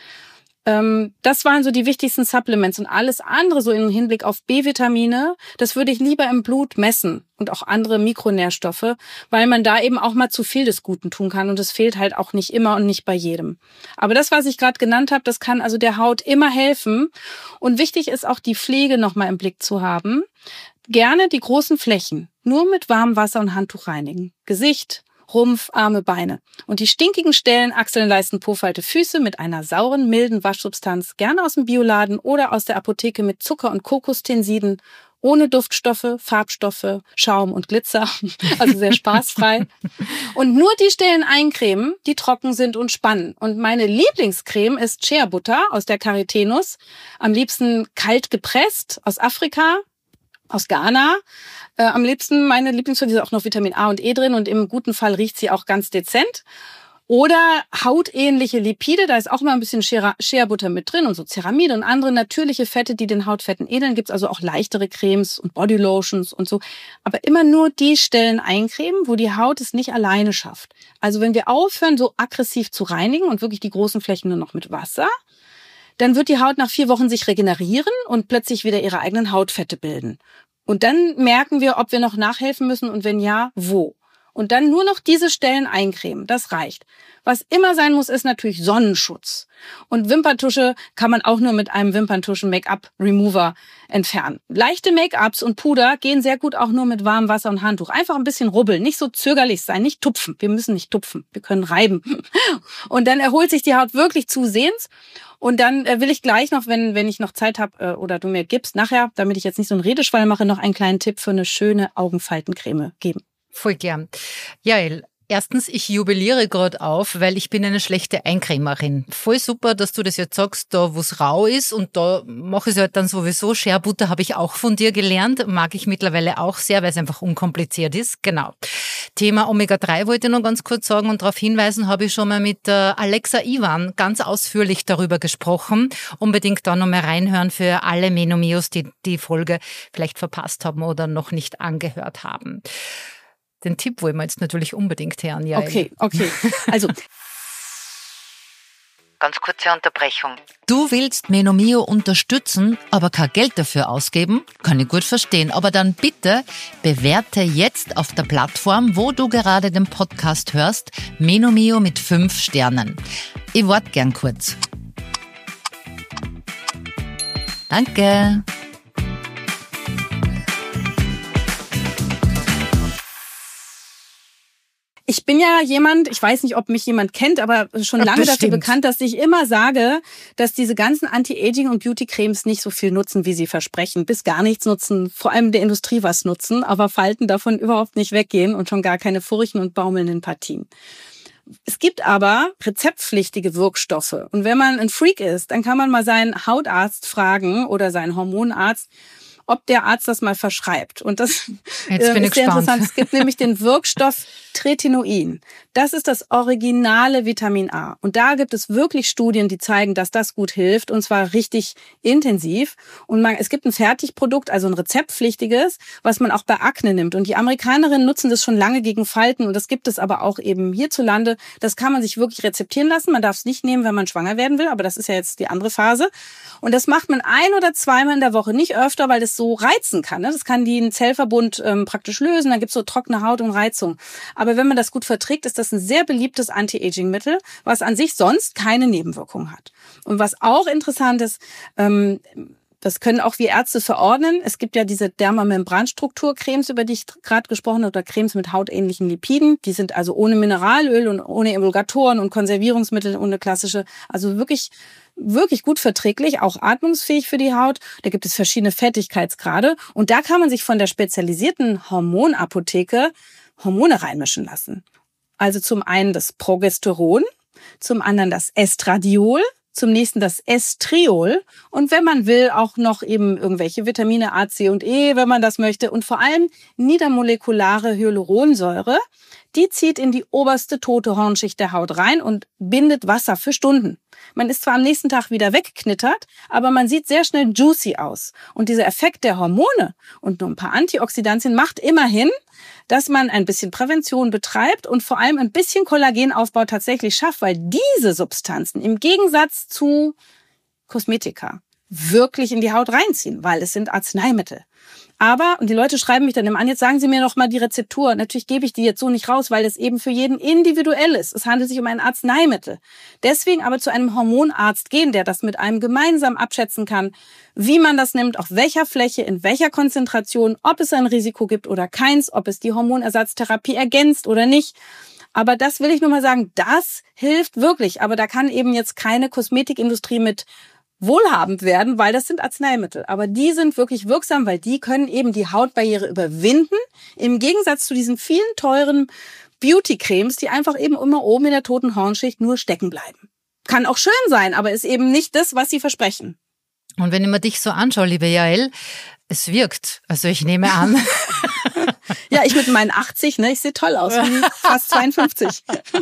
Das waren so die wichtigsten Supplements. Und alles andere so im Hinblick auf B-Vitamine, das würde ich lieber im Blut messen und auch andere Mikronährstoffe, weil man da eben auch mal zu viel des Guten tun kann. Und es fehlt halt auch nicht immer und nicht bei jedem. Aber das, was ich gerade genannt habe, das kann also der Haut immer helfen. Und wichtig ist auch die Pflege nochmal im Blick zu haben. Gerne die großen Flächen nur mit warmem Wasser und Handtuch reinigen. Gesicht, Rumpf, Arme, Beine. Und die stinkigen Stellen, Achseln, Leisten, Po-Falte, Füße mit einer sauren, milden Waschsubstanz, gerne aus dem Bioladen oder aus der Apotheke mit Zucker und Kokostensiden, ohne Duftstoffe, Farbstoffe, Schaum und Glitzer, also sehr spaßfrei. Und nur die Stellen eincremen, die trocken sind und spannen. Und meine Lieblingscreme ist Shea Butter aus der Caritenus, am liebsten kalt gepresst aus Afrika, aus Ghana. Am liebsten, meine Lieblingssorte, ist auch noch Vitamin A und E drin und im guten Fall riecht sie auch ganz dezent. Oder hautähnliche Lipide, da ist auch immer ein bisschen Shea-Butter mit drin und so Ceramide und andere natürliche Fette, die den Hautfetten ähneln. Gibt's also auch leichtere Cremes und Bodylotions und so. Aber immer nur die Stellen eincremen, wo die Haut es nicht alleine schafft. Also wenn wir aufhören, so aggressiv zu reinigen und wirklich die großen Flächen nur noch mit Wasser, dann wird die Haut nach 4 Wochen sich regenerieren und plötzlich wieder ihre eigenen Hautfette bilden. Und dann merken wir, ob wir noch nachhelfen müssen und wenn ja, wo. Und dann nur noch diese Stellen eincremen, das reicht. Was immer sein muss, ist natürlich Sonnenschutz. Und Wimperntusche kann man auch nur mit einem Wimperntuschen-Make-up-Remover entfernen. Leichte Make-ups und Puder gehen sehr gut auch nur mit warmem Wasser und Handtuch. Einfach ein bisschen rubbeln, nicht so zögerlich sein, nicht tupfen. Wir müssen nicht tupfen, wir können reiben. Und dann erholt sich die Haut wirklich zusehends. Und dann will ich gleich noch, wenn ich noch Zeit habe oder du mir gibst, nachher, damit ich jetzt nicht so einen Redeschwall mache, noch einen kleinen Tipp für eine schöne Augenfaltencreme geben. Voll gern. Jael, erstens, ich jubiliere gerade auf, weil ich bin eine schlechte Eincremerin. Voll super, dass du das jetzt sagst, da wo es rau ist und da mache ich es halt dann sowieso. Shea Butter habe ich auch von dir gelernt, mag ich mittlerweile auch sehr, weil es einfach unkompliziert ist. Genau. Thema Omega-3 wollte ich noch ganz kurz sagen und darauf hinweisen, habe ich schon mal mit Alexa Iwan ganz ausführlich darüber gesprochen. Unbedingt da noch mal reinhören für alle Menomios, die die Folge vielleicht verpasst haben oder noch nicht angehört haben. Den Tipp wollen wir jetzt natürlich unbedingt hören, ja. Okay. Also ganz kurze Unterbrechung. Du willst Menomio unterstützen, aber kein Geld dafür ausgeben? Kann ich gut verstehen. Aber dann bitte bewerte jetzt auf der Plattform, wo du gerade den Podcast hörst, Menomio mit 5 Sternen. Ich warte gern kurz. Danke. ich bin ja jemand, ich weiß nicht, ob mich jemand kennt, aber schon lange dafür bekannt, dass ich immer sage, dass diese ganzen Anti-Aging- und Beauty-Cremes nicht so viel nutzen, wie sie versprechen. Bis gar nichts nutzen, vor allem der Industrie was nutzen, aber Falten davon überhaupt nicht weggehen und schon gar keine furchen und baumelnden Partien. Es gibt aber rezeptpflichtige Wirkstoffe. Und wenn man ein Freak ist, dann kann man mal seinen Hautarzt fragen oder seinen Hormonarzt, ob der Arzt das mal verschreibt. Und das ist sehr interessant. Es gibt nämlich den Wirkstoff Tretinoin. Das ist das originale Vitamin A. Und da gibt es wirklich Studien, die zeigen, dass das gut hilft, und zwar richtig intensiv. Und es gibt ein Fertigprodukt, also ein rezeptpflichtiges, was man auch bei Akne nimmt. Und die Amerikanerinnen nutzen das schon lange gegen Falten. Und das gibt es aber auch eben hierzulande. Das kann man sich wirklich rezeptieren lassen. Man darf es nicht nehmen, wenn man schwanger werden will. Aber das ist ja jetzt die andere Phase. Und das macht man 1- oder 2-mal in der Woche. Nicht öfter, weil das so reizen kann. Das kann den Zellverbund praktisch lösen. Dann gibt es so trockene Haut und Reizung. Aber wenn man das gut verträgt, ist das ein sehr beliebtes Anti-Aging-Mittel, was an sich sonst keine Nebenwirkungen hat. Und was auch interessant ist, das können auch wir Ärzte verordnen. Es gibt ja diese Dermamembranstruktur-Cremes, über die ich gerade gesprochen habe, oder Cremes mit hautähnlichen Lipiden. Die sind also ohne Mineralöl und ohne Emulgatoren und Konservierungsmittel, ohne klassische, also wirklich gut verträglich, auch atmungsfähig für die Haut. Da gibt es verschiedene Fertigkeitsgrade. Und da kann man sich von der spezialisierten Hormonapotheke Hormone reinmischen lassen. Also zum einen das Progesteron, zum anderen das Estradiol, zum nächsten das Estriol und wenn man will, auch noch eben irgendwelche Vitamine A, C und E, wenn man das möchte und vor allem niedermolekulare Hyaluronsäure, die zieht in die oberste tote Hornschicht der Haut rein und bindet Wasser für Stunden. Man ist zwar am nächsten Tag wieder weggeknittert, aber man sieht sehr schnell juicy aus. Und dieser Effekt der Hormone und nur ein paar Antioxidantien macht immerhin, dass man ein bisschen Prävention betreibt und vor allem ein bisschen Kollagenaufbau tatsächlich schafft, weil diese Substanzen im Gegensatz zu Kosmetika wirklich in die Haut reinziehen, weil es sind Arzneimittel. Aber, und die Leute schreiben mich dann immer an, jetzt sagen Sie mir noch mal die Rezeptur. Natürlich gebe ich die jetzt so nicht raus, weil es eben für jeden individuell ist. Es handelt sich um ein Arzneimittel. Deswegen aber zu einem Hormonarzt gehen, der das mit einem gemeinsam abschätzen kann, wie man das nimmt, auf welcher Fläche, in welcher Konzentration, ob es ein Risiko gibt oder keins, ob es die Hormonersatztherapie ergänzt oder nicht. Aber das will ich nur mal sagen, das hilft wirklich. Aber da kann eben jetzt keine Kosmetikindustrie mit wohlhabend werden, weil das sind Arzneimittel. Aber die sind wirklich wirksam, weil die können eben die Hautbarriere überwinden, im Gegensatz zu diesen vielen teuren Beauty-Cremes, die einfach eben immer oben in der toten Hornschicht nur stecken bleiben. Kann auch schön sein, aber ist eben nicht das, was sie versprechen. Und wenn ich mir dich so anschaue, liebe Jael, es wirkt. Also ich nehme an. Ja, ich mit meinen 80, ne, ich sehe toll aus, wie fast 52.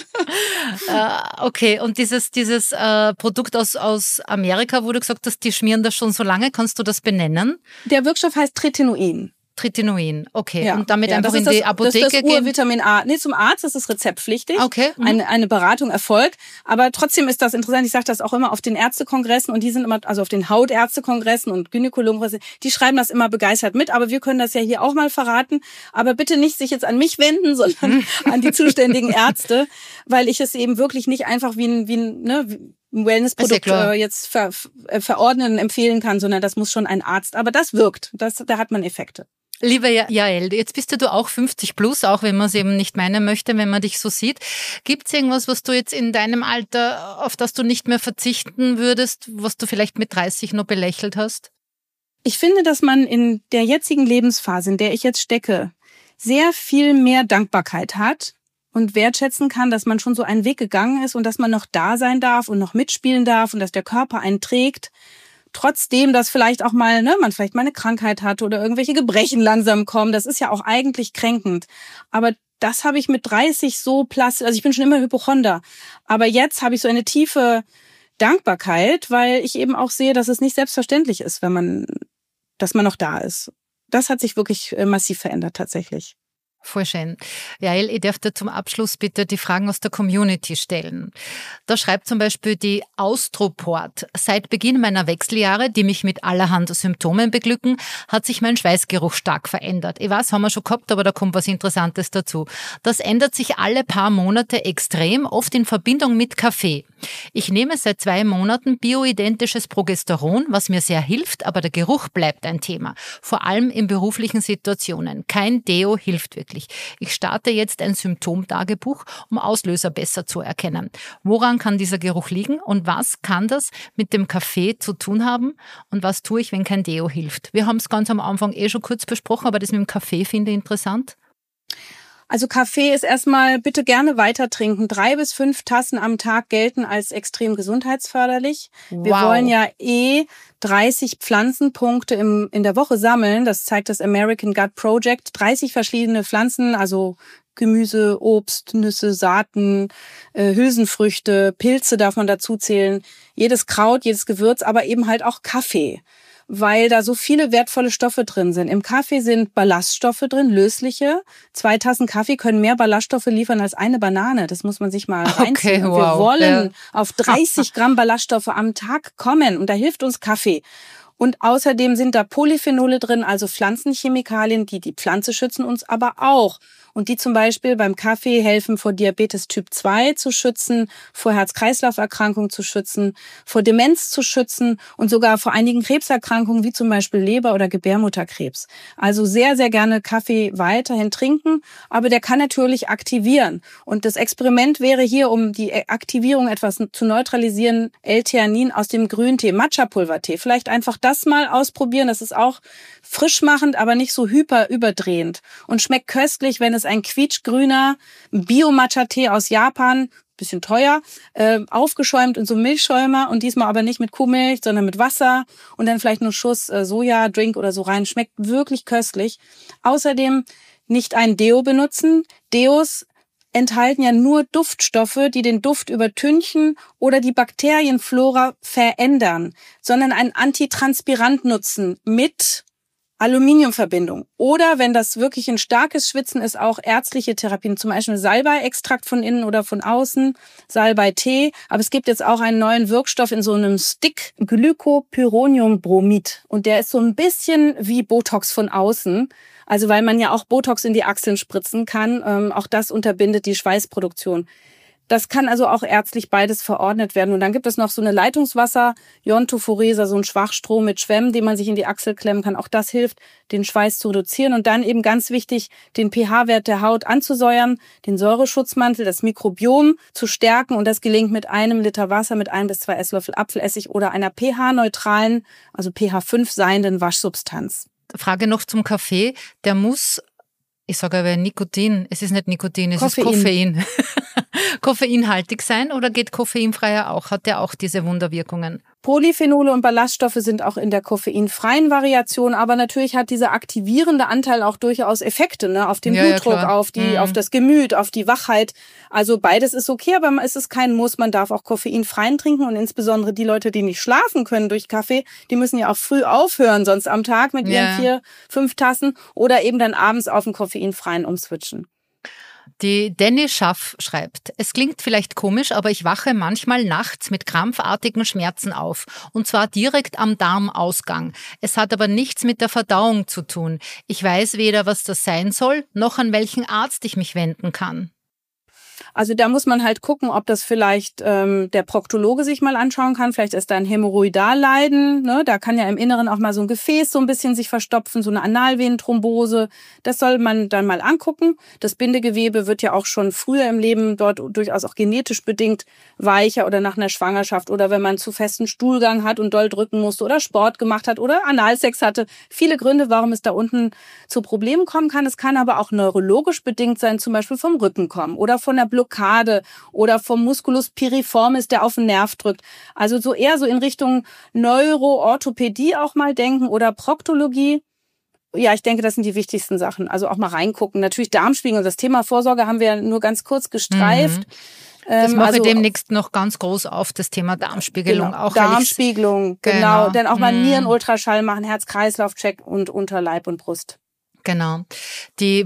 Okay, und dieses Produkt aus Amerika, wo du gesagt hast, die schmieren das schon so lange, kannst du das benennen? Der Wirkstoff heißt Tretinoin. Tretinoin, okay. Ja. Und damit einfach in die Apotheke das ist das gehen? Urvitamin A. Nee, zum Arzt, das ist rezeptpflichtig. Okay. Eine Beratung erfolgt. Aber trotzdem ist das interessant. Ich sage das auch immer auf den Ärztekongressen und die sind immer, also auf den Hautärztekongressen und Gynäkologenkongressen, die schreiben das immer begeistert mit. Aber wir können das ja hier auch mal verraten. Aber bitte nicht sich jetzt an mich wenden, sondern an die zuständigen Ärzte, weil ich es eben wirklich nicht einfach wie ein Wellnessprodukt jetzt verordnen und empfehlen kann, sondern das muss schon ein Arzt. Aber das wirkt. Da hat man Effekte. Liebe Jael, jetzt bist du auch 50 plus, auch wenn man es eben nicht meinen möchte, wenn man dich so sieht. Gibt es irgendwas, was du jetzt in deinem Alter, auf das du nicht mehr verzichten würdest, was du vielleicht mit 30 noch belächelt hast? Ich finde, dass man in der jetzigen Lebensphase, in der ich jetzt stecke, sehr viel mehr Dankbarkeit hat und wertschätzen kann, dass man schon so einen Weg gegangen ist und dass man noch da sein darf und noch mitspielen darf und dass der Körper einen trägt. Trotzdem, dass vielleicht auch mal, man vielleicht mal eine Krankheit hat oder irgendwelche Gebrechen langsam kommen. Das ist ja auch eigentlich kränkend. Aber das habe ich mit 30 so plastisch, also ich bin schon immer Hypochonder. Aber jetzt habe ich so eine tiefe Dankbarkeit, weil ich eben auch sehe, dass es nicht selbstverständlich ist, dass man noch da ist. Das hat sich wirklich massiv verändert tatsächlich. Voll schön. Jael, ich darf dir zum Abschluss bitte die Fragen aus der Community stellen. Da schreibt zum Beispiel die Austroport: Seit Beginn meiner Wechseljahre, die mich mit allerhand Symptomen beglücken, hat sich mein Schweißgeruch stark verändert. Ich weiß, haben wir schon gehabt, aber da kommt was Interessantes dazu. Das ändert sich alle paar Monate extrem, oft in Verbindung mit Kaffee. Ich nehme seit 2 Monaten bioidentisches Progesteron, was mir sehr hilft, aber der Geruch bleibt ein Thema. Vor allem in beruflichen Situationen. Kein Deo hilft wirklich. Ich starte jetzt ein Symptomtagebuch, um Auslöser besser zu erkennen. Woran kann dieser Geruch liegen und was kann das mit dem Kaffee zu tun haben und was tue ich, wenn kein Deo hilft? Wir haben es ganz am Anfang schon kurz besprochen, aber das mit dem Kaffee finde ich interessant. Also Kaffee ist erstmal bitte gerne weiter trinken. 3 bis 5 Tassen am Tag gelten als extrem gesundheitsförderlich. Wow. Wir wollen ja 30 Pflanzenpunkte in der Woche sammeln. Das zeigt das American Gut Project. 30 verschiedene Pflanzen, also Gemüse, Obst, Nüsse, Saaten, Hülsenfrüchte, Pilze darf man dazu zählen. Jedes Kraut, jedes Gewürz, aber eben halt auch Kaffee, weil da so viele wertvolle Stoffe drin sind. Im Kaffee sind Ballaststoffe drin, lösliche. 2 Tassen Kaffee können mehr Ballaststoffe liefern als eine Banane. Das muss man sich mal reinziehen. Okay, wow. Wir wollen auf 30 Gramm Ballaststoffe am Tag kommen und da hilft uns Kaffee. Und außerdem sind da Polyphenole drin, also Pflanzenchemikalien, die die Pflanze schützen, uns aber auch. Und die zum Beispiel beim Kaffee helfen, vor Diabetes Typ 2 zu schützen, vor Herz-Kreislauf-Erkrankungen zu schützen, vor Demenz zu schützen und sogar vor einigen Krebserkrankungen, wie zum Beispiel Leber- oder Gebärmutterkrebs. Also sehr, sehr gerne Kaffee weiterhin trinken, aber der kann natürlich aktivieren. Und das Experiment wäre hier, um die Aktivierung etwas zu neutralisieren, L-Theanin aus dem Grüntee, Matcha-Pulvertee. Vielleicht einfach das mal ausprobieren. Das ist auch frischmachend, aber nicht so überdrehend und schmeckt köstlich, wenn es ein quietschgrüner Bio-Matcha-Tee aus Japan bisschen teuer, aufgeschäumt in so einem Milchschäumer und diesmal aber nicht mit Kuhmilch, sondern mit Wasser und dann vielleicht nur einen Schuss Soja-Drink oder so rein. Schmeckt wirklich köstlich. Außerdem nicht ein Deo benutzen. Deos enthalten ja nur Duftstoffe, die den Duft übertünchen oder die Bakterienflora verändern, sondern ein Antitranspirant nutzen mit Aluminiumverbindung. Oder wenn das wirklich ein starkes Schwitzen ist, auch ärztliche Therapien, zum Beispiel Salbei-Extrakt von innen oder von außen, Salbei-Tee. Aber es gibt jetzt auch einen neuen Wirkstoff in so einem Stick, Glycopyrroniumbromid. Und der ist so ein bisschen wie Botox von außen. Also weil man ja auch Botox in die Achseln spritzen kann. Auch das unterbindet die Schweißproduktion. Das kann also auch ärztlich beides verordnet werden. Und dann gibt es noch so eine Leitungswasser, Iontophoreser, so ein Schwachstrom mit Schwämmen, den man sich in die Achsel klemmen kann. Auch das hilft, den Schweiß zu reduzieren. Und dann eben ganz wichtig, den pH-Wert der Haut anzusäuern, den Säureschutzmantel, das Mikrobiom zu stärken. Und das gelingt mit 1 Liter Wasser, mit 1 bis 2 Esslöffel Apfelessig oder einer pH-neutralen, also pH 5 seienden Waschsubstanz. Frage noch zum Kaffee. Der muss, ich sage aber Nikotin, es ist nicht Nikotin, es ist Koffein. Koffeinhaltig sein oder geht koffeinfreier auch? Hat der auch diese Wunderwirkungen? Polyphenole und Ballaststoffe sind auch in der koffeinfreien Variation, aber natürlich hat dieser aktivierende Anteil auch durchaus Effekte, ne, auf den Blutdruck, auf das Gemüt, auf die Wachheit. Also beides ist okay, aber es ist kein Muss. Man darf auch koffeinfreien trinken und insbesondere die Leute, die nicht schlafen können durch Kaffee, die müssen ja auch früh aufhören, sonst am Tag mit ihren 4, 5 Tassen oder eben dann abends auf den koffeinfreien umswitchen. Die Danny Schaff schreibt, es klingt vielleicht komisch, aber ich wache manchmal nachts mit krampfartigen Schmerzen auf. Und zwar direkt am Darmausgang. Es hat aber nichts mit der Verdauung zu tun. Ich weiß weder, was das sein soll, noch an welchen Arzt ich mich wenden kann. Also da muss man halt gucken, ob das vielleicht der Proktologe sich mal anschauen kann. Vielleicht ist da ein Hämorrhoidalleiden. Ne? Da kann ja im Inneren auch mal so ein Gefäß so ein bisschen sich verstopfen, so eine Analvenenthrombose. Das soll man dann mal angucken. Das Bindegewebe wird ja auch schon früher im Leben dort durchaus auch genetisch bedingt weicher oder nach einer Schwangerschaft oder wenn man zu festen Stuhlgang hat und doll drücken musste oder Sport gemacht hat oder Analsex hatte. Viele Gründe, warum es da unten zu Problemen kommen kann. Es kann aber auch neurologisch bedingt sein, zum Beispiel vom Rücken kommen oder von der Blockade oder vom Musculus piriformis, der auf den Nerv drückt. Also so eher so in Richtung Neuroorthopädie auch mal denken oder Proktologie. Ja, ich denke, das sind die wichtigsten Sachen. Also auch mal reingucken. Natürlich Darmspiegelung. Das Thema Vorsorge haben wir ja nur ganz kurz gestreift. Das mache ich demnächst noch ganz groß auf, das Thema Darmspiegelung. Genau, auch Darmspiegelung, genau. Dann auch mal Nierenultraschall machen, Herz-Kreislauf-Check und Unterleib und Brust. Genau. Die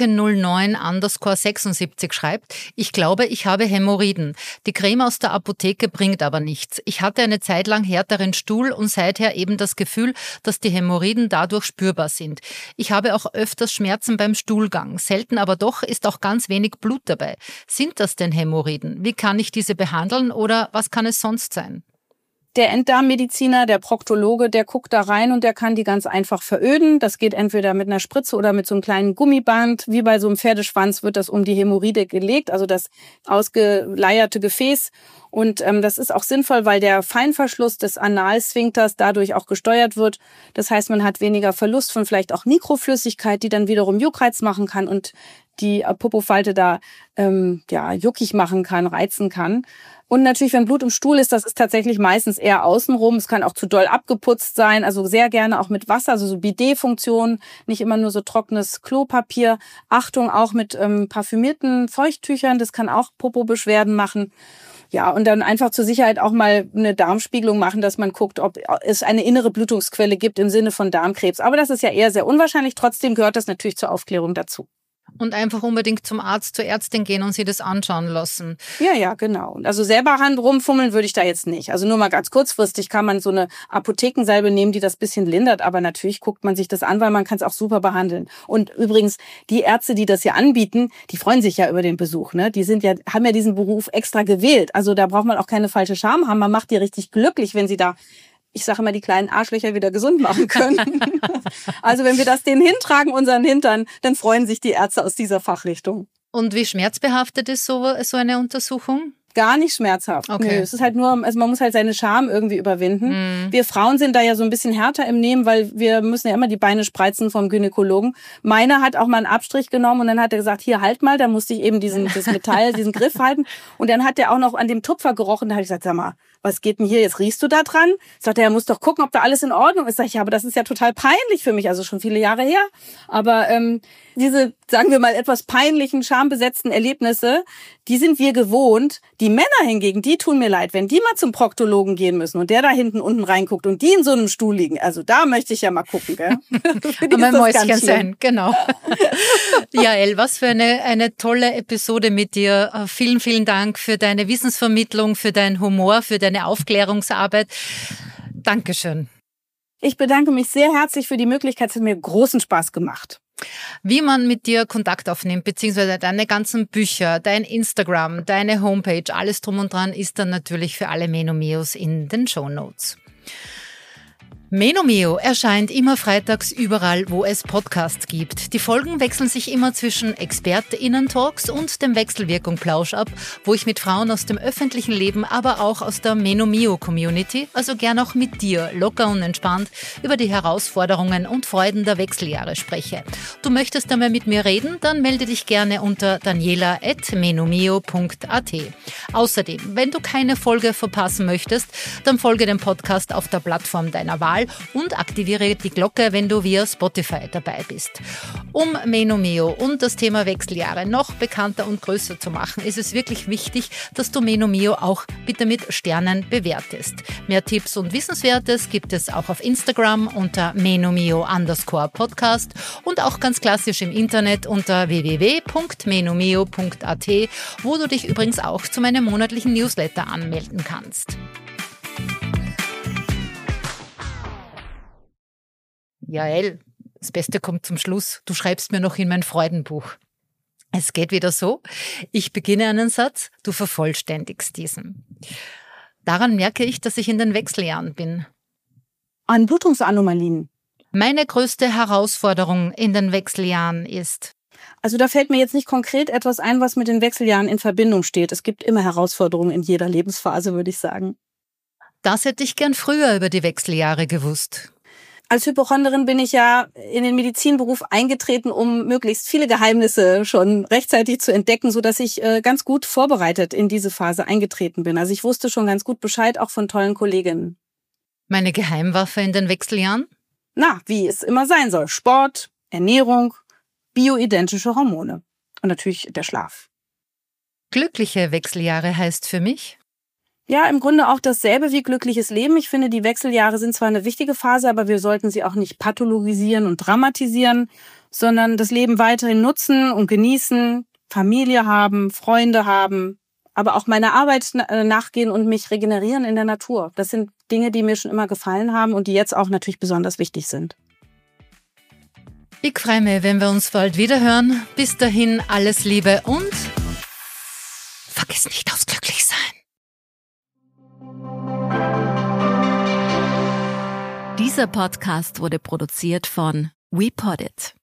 Wolke09_76 schreibt, ich glaube, ich habe Hämorrhoiden. Die Creme aus der Apotheke bringt aber nichts. Ich hatte eine Zeit lang härteren Stuhl und seither eben das Gefühl, dass die Hämorrhoiden dadurch spürbar sind. Ich habe auch öfters Schmerzen beim Stuhlgang. Selten aber doch ist auch ganz wenig Blut dabei. Sind das denn Hämorrhoiden? Wie kann ich diese behandeln oder was kann es sonst sein? Der Enddarmmediziner, der Proktologe, der guckt da rein und der kann die ganz einfach veröden. Das geht entweder mit einer Spritze oder mit so einem kleinen Gummiband. Wie bei so einem Pferdeschwanz wird das um die Hämorrhoide gelegt, also das ausgeleierte Gefäß. Und das ist auch sinnvoll, weil der Feinverschluss des Analsphinkters dadurch auch gesteuert wird. Das heißt, man hat weniger Verlust von vielleicht auch Mikroflüssigkeit, die dann wiederum Juckreiz machen kann und die Popofalte da juckig machen kann, reizen kann. Und natürlich, wenn Blut im Stuhl ist, das ist tatsächlich meistens eher außenrum. Es kann auch zu doll abgeputzt sein, also sehr gerne auch mit Wasser, also so Bidet-Funktion, nicht immer nur so trockenes Klopapier. Achtung auch mit parfümierten Feuchttüchern, das kann auch Popo-Beschwerden machen. Ja, und dann einfach zur Sicherheit auch mal eine Darmspiegelung machen, dass man guckt, ob es eine innere Blutungsquelle gibt im Sinne von Darmkrebs. Aber das ist ja eher sehr unwahrscheinlich. Trotzdem gehört das natürlich zur Aufklärung dazu. Und einfach unbedingt zum Arzt, zur Ärztin gehen und sich das anschauen lassen. Ja, genau. Also selber Hand rumfummeln würde ich da jetzt nicht. Also nur mal ganz kurzfristig kann man so eine Apothekensalbe nehmen, die das bisschen lindert. Aber natürlich guckt man sich das an, weil man kann es auch super behandeln. Und übrigens, die Ärzte, die das ja anbieten, die freuen sich ja über den Besuch. Ne? Die haben ja diesen Beruf extra gewählt. Also da braucht man auch keine falsche Scham haben. Man macht die richtig glücklich, wenn sie da, ich sage immer, die kleinen Arschlöcher wieder gesund machen können. Also wenn wir das denen hintragen, unseren Hintern, dann freuen sich die Ärzte aus dieser Fachrichtung. Und wie schmerzbehaftet ist so eine Untersuchung? gar nicht schmerzhaft. Okay. Nö, es ist halt nur, also man muss halt seine Scham irgendwie überwinden. Wir Frauen sind da ja so ein bisschen härter im Nehmen, weil wir müssen ja immer die Beine spreizen vom Gynäkologen. Meiner hat auch mal einen Abstrich genommen und dann hat er gesagt, hier, halt mal, da musste ich eben das Metall, diesen Griff halten. Und dann hat er auch noch an dem Tupfer gerochen, da habe ich gesagt, sag mal, was geht denn hier, jetzt riechst du da dran? Sagt er muss doch gucken, ob da alles in Ordnung ist. Sag ich, ja, aber das ist ja total peinlich für mich, also schon viele Jahre her. Aber diese, sagen wir mal, etwas peinlichen, schambesetzten Erlebnisse, die sind wir gewohnt. Die Männer hingegen, die tun mir leid, wenn die mal zum Proktologen gehen müssen und der da hinten unten reinguckt und die in so einem Stuhl liegen. Also da möchte ich ja mal gucken, gell? Mein Mäuschen sein, genau. Jael, was für eine tolle Episode mit dir. Vielen, vielen Dank für deine Wissensvermittlung, für deinen Humor, für deine Aufklärungsarbeit. Dankeschön. Ich bedanke mich sehr herzlich für die Möglichkeit. Es hat mir großen Spaß gemacht. Wie man mit dir Kontakt aufnimmt, beziehungsweise deine ganzen Bücher, dein Instagram, deine Homepage, alles drum und dran, ist dann natürlich für alle Menomeos in den Shownotes. Menomeo erscheint immer freitags überall, wo es Podcasts gibt. Die Folgen wechseln sich immer zwischen ExpertInnen-Talks und dem Wechselwirkung-Plausch ab, wo ich mit Frauen aus dem öffentlichen Leben, aber auch aus der Menomeo-Community, also gern auch mit dir, locker und entspannt, über die Herausforderungen und Freuden der Wechseljahre spreche. Du möchtest einmal mit mir reden? Dann melde dich gerne unter daniela@menomeo.at. Außerdem, wenn du keine Folge verpassen möchtest, dann folge dem Podcast auf der Plattform deiner Wahl und aktiviere die Glocke, wenn du via Spotify dabei bist. Um Menomeo und das Thema Wechseljahre noch bekannter und größer zu machen, ist es wirklich wichtig, dass du Menomeo auch bitte mit Sternen bewertest. Mehr Tipps und Wissenswertes gibt es auch auf Instagram unter menomeo_podcast und auch ganz klassisch im Internet unter www.menomeo.at, wo du dich übrigens auch zu meinem monatlichen Newsletter anmelden kannst. Jael, das Beste kommt zum Schluss. Du schreibst mir noch in mein Freudenbuch. Es geht wieder so. Ich beginne einen Satz, du vervollständigst diesen. Daran merke ich, dass ich in den Wechseljahren bin. An Blutungsanomalien. Meine größte Herausforderung in den Wechseljahren ist? Also da fällt mir jetzt nicht konkret etwas ein, was mit den Wechseljahren in Verbindung steht. Es gibt immer Herausforderungen in jeder Lebensphase, würde ich sagen. Das hätte ich gern früher über die Wechseljahre gewusst. Als Hypochonderin bin ich ja in den Medizinberuf eingetreten, um möglichst viele Geheimnisse schon rechtzeitig zu entdecken, sodass ich ganz gut vorbereitet in diese Phase eingetreten bin. Also ich wusste schon ganz gut Bescheid, auch von tollen Kolleginnen. Meine Geheimwaffe in den Wechseljahren? Na, wie es immer sein soll. Sport, Ernährung, bioidentische Hormone und natürlich der Schlaf. Glückliche Wechseljahre heißt für mich? Ja, im Grunde auch dasselbe wie glückliches Leben. Ich finde, die Wechseljahre sind zwar eine wichtige Phase, aber wir sollten sie auch nicht pathologisieren und dramatisieren, sondern das Leben weiterhin nutzen und genießen, Familie haben, Freunde haben, aber auch meiner Arbeit nachgehen und mich regenerieren in der Natur. Das sind Dinge, die mir schon immer gefallen haben und die jetzt auch natürlich besonders wichtig sind. Ich freue mich, wenn wir uns bald wieder hören. Bis dahin alles Liebe und vergiss nicht aufs Glücklichsein. Dieser Podcast wurde produziert von WePoddit.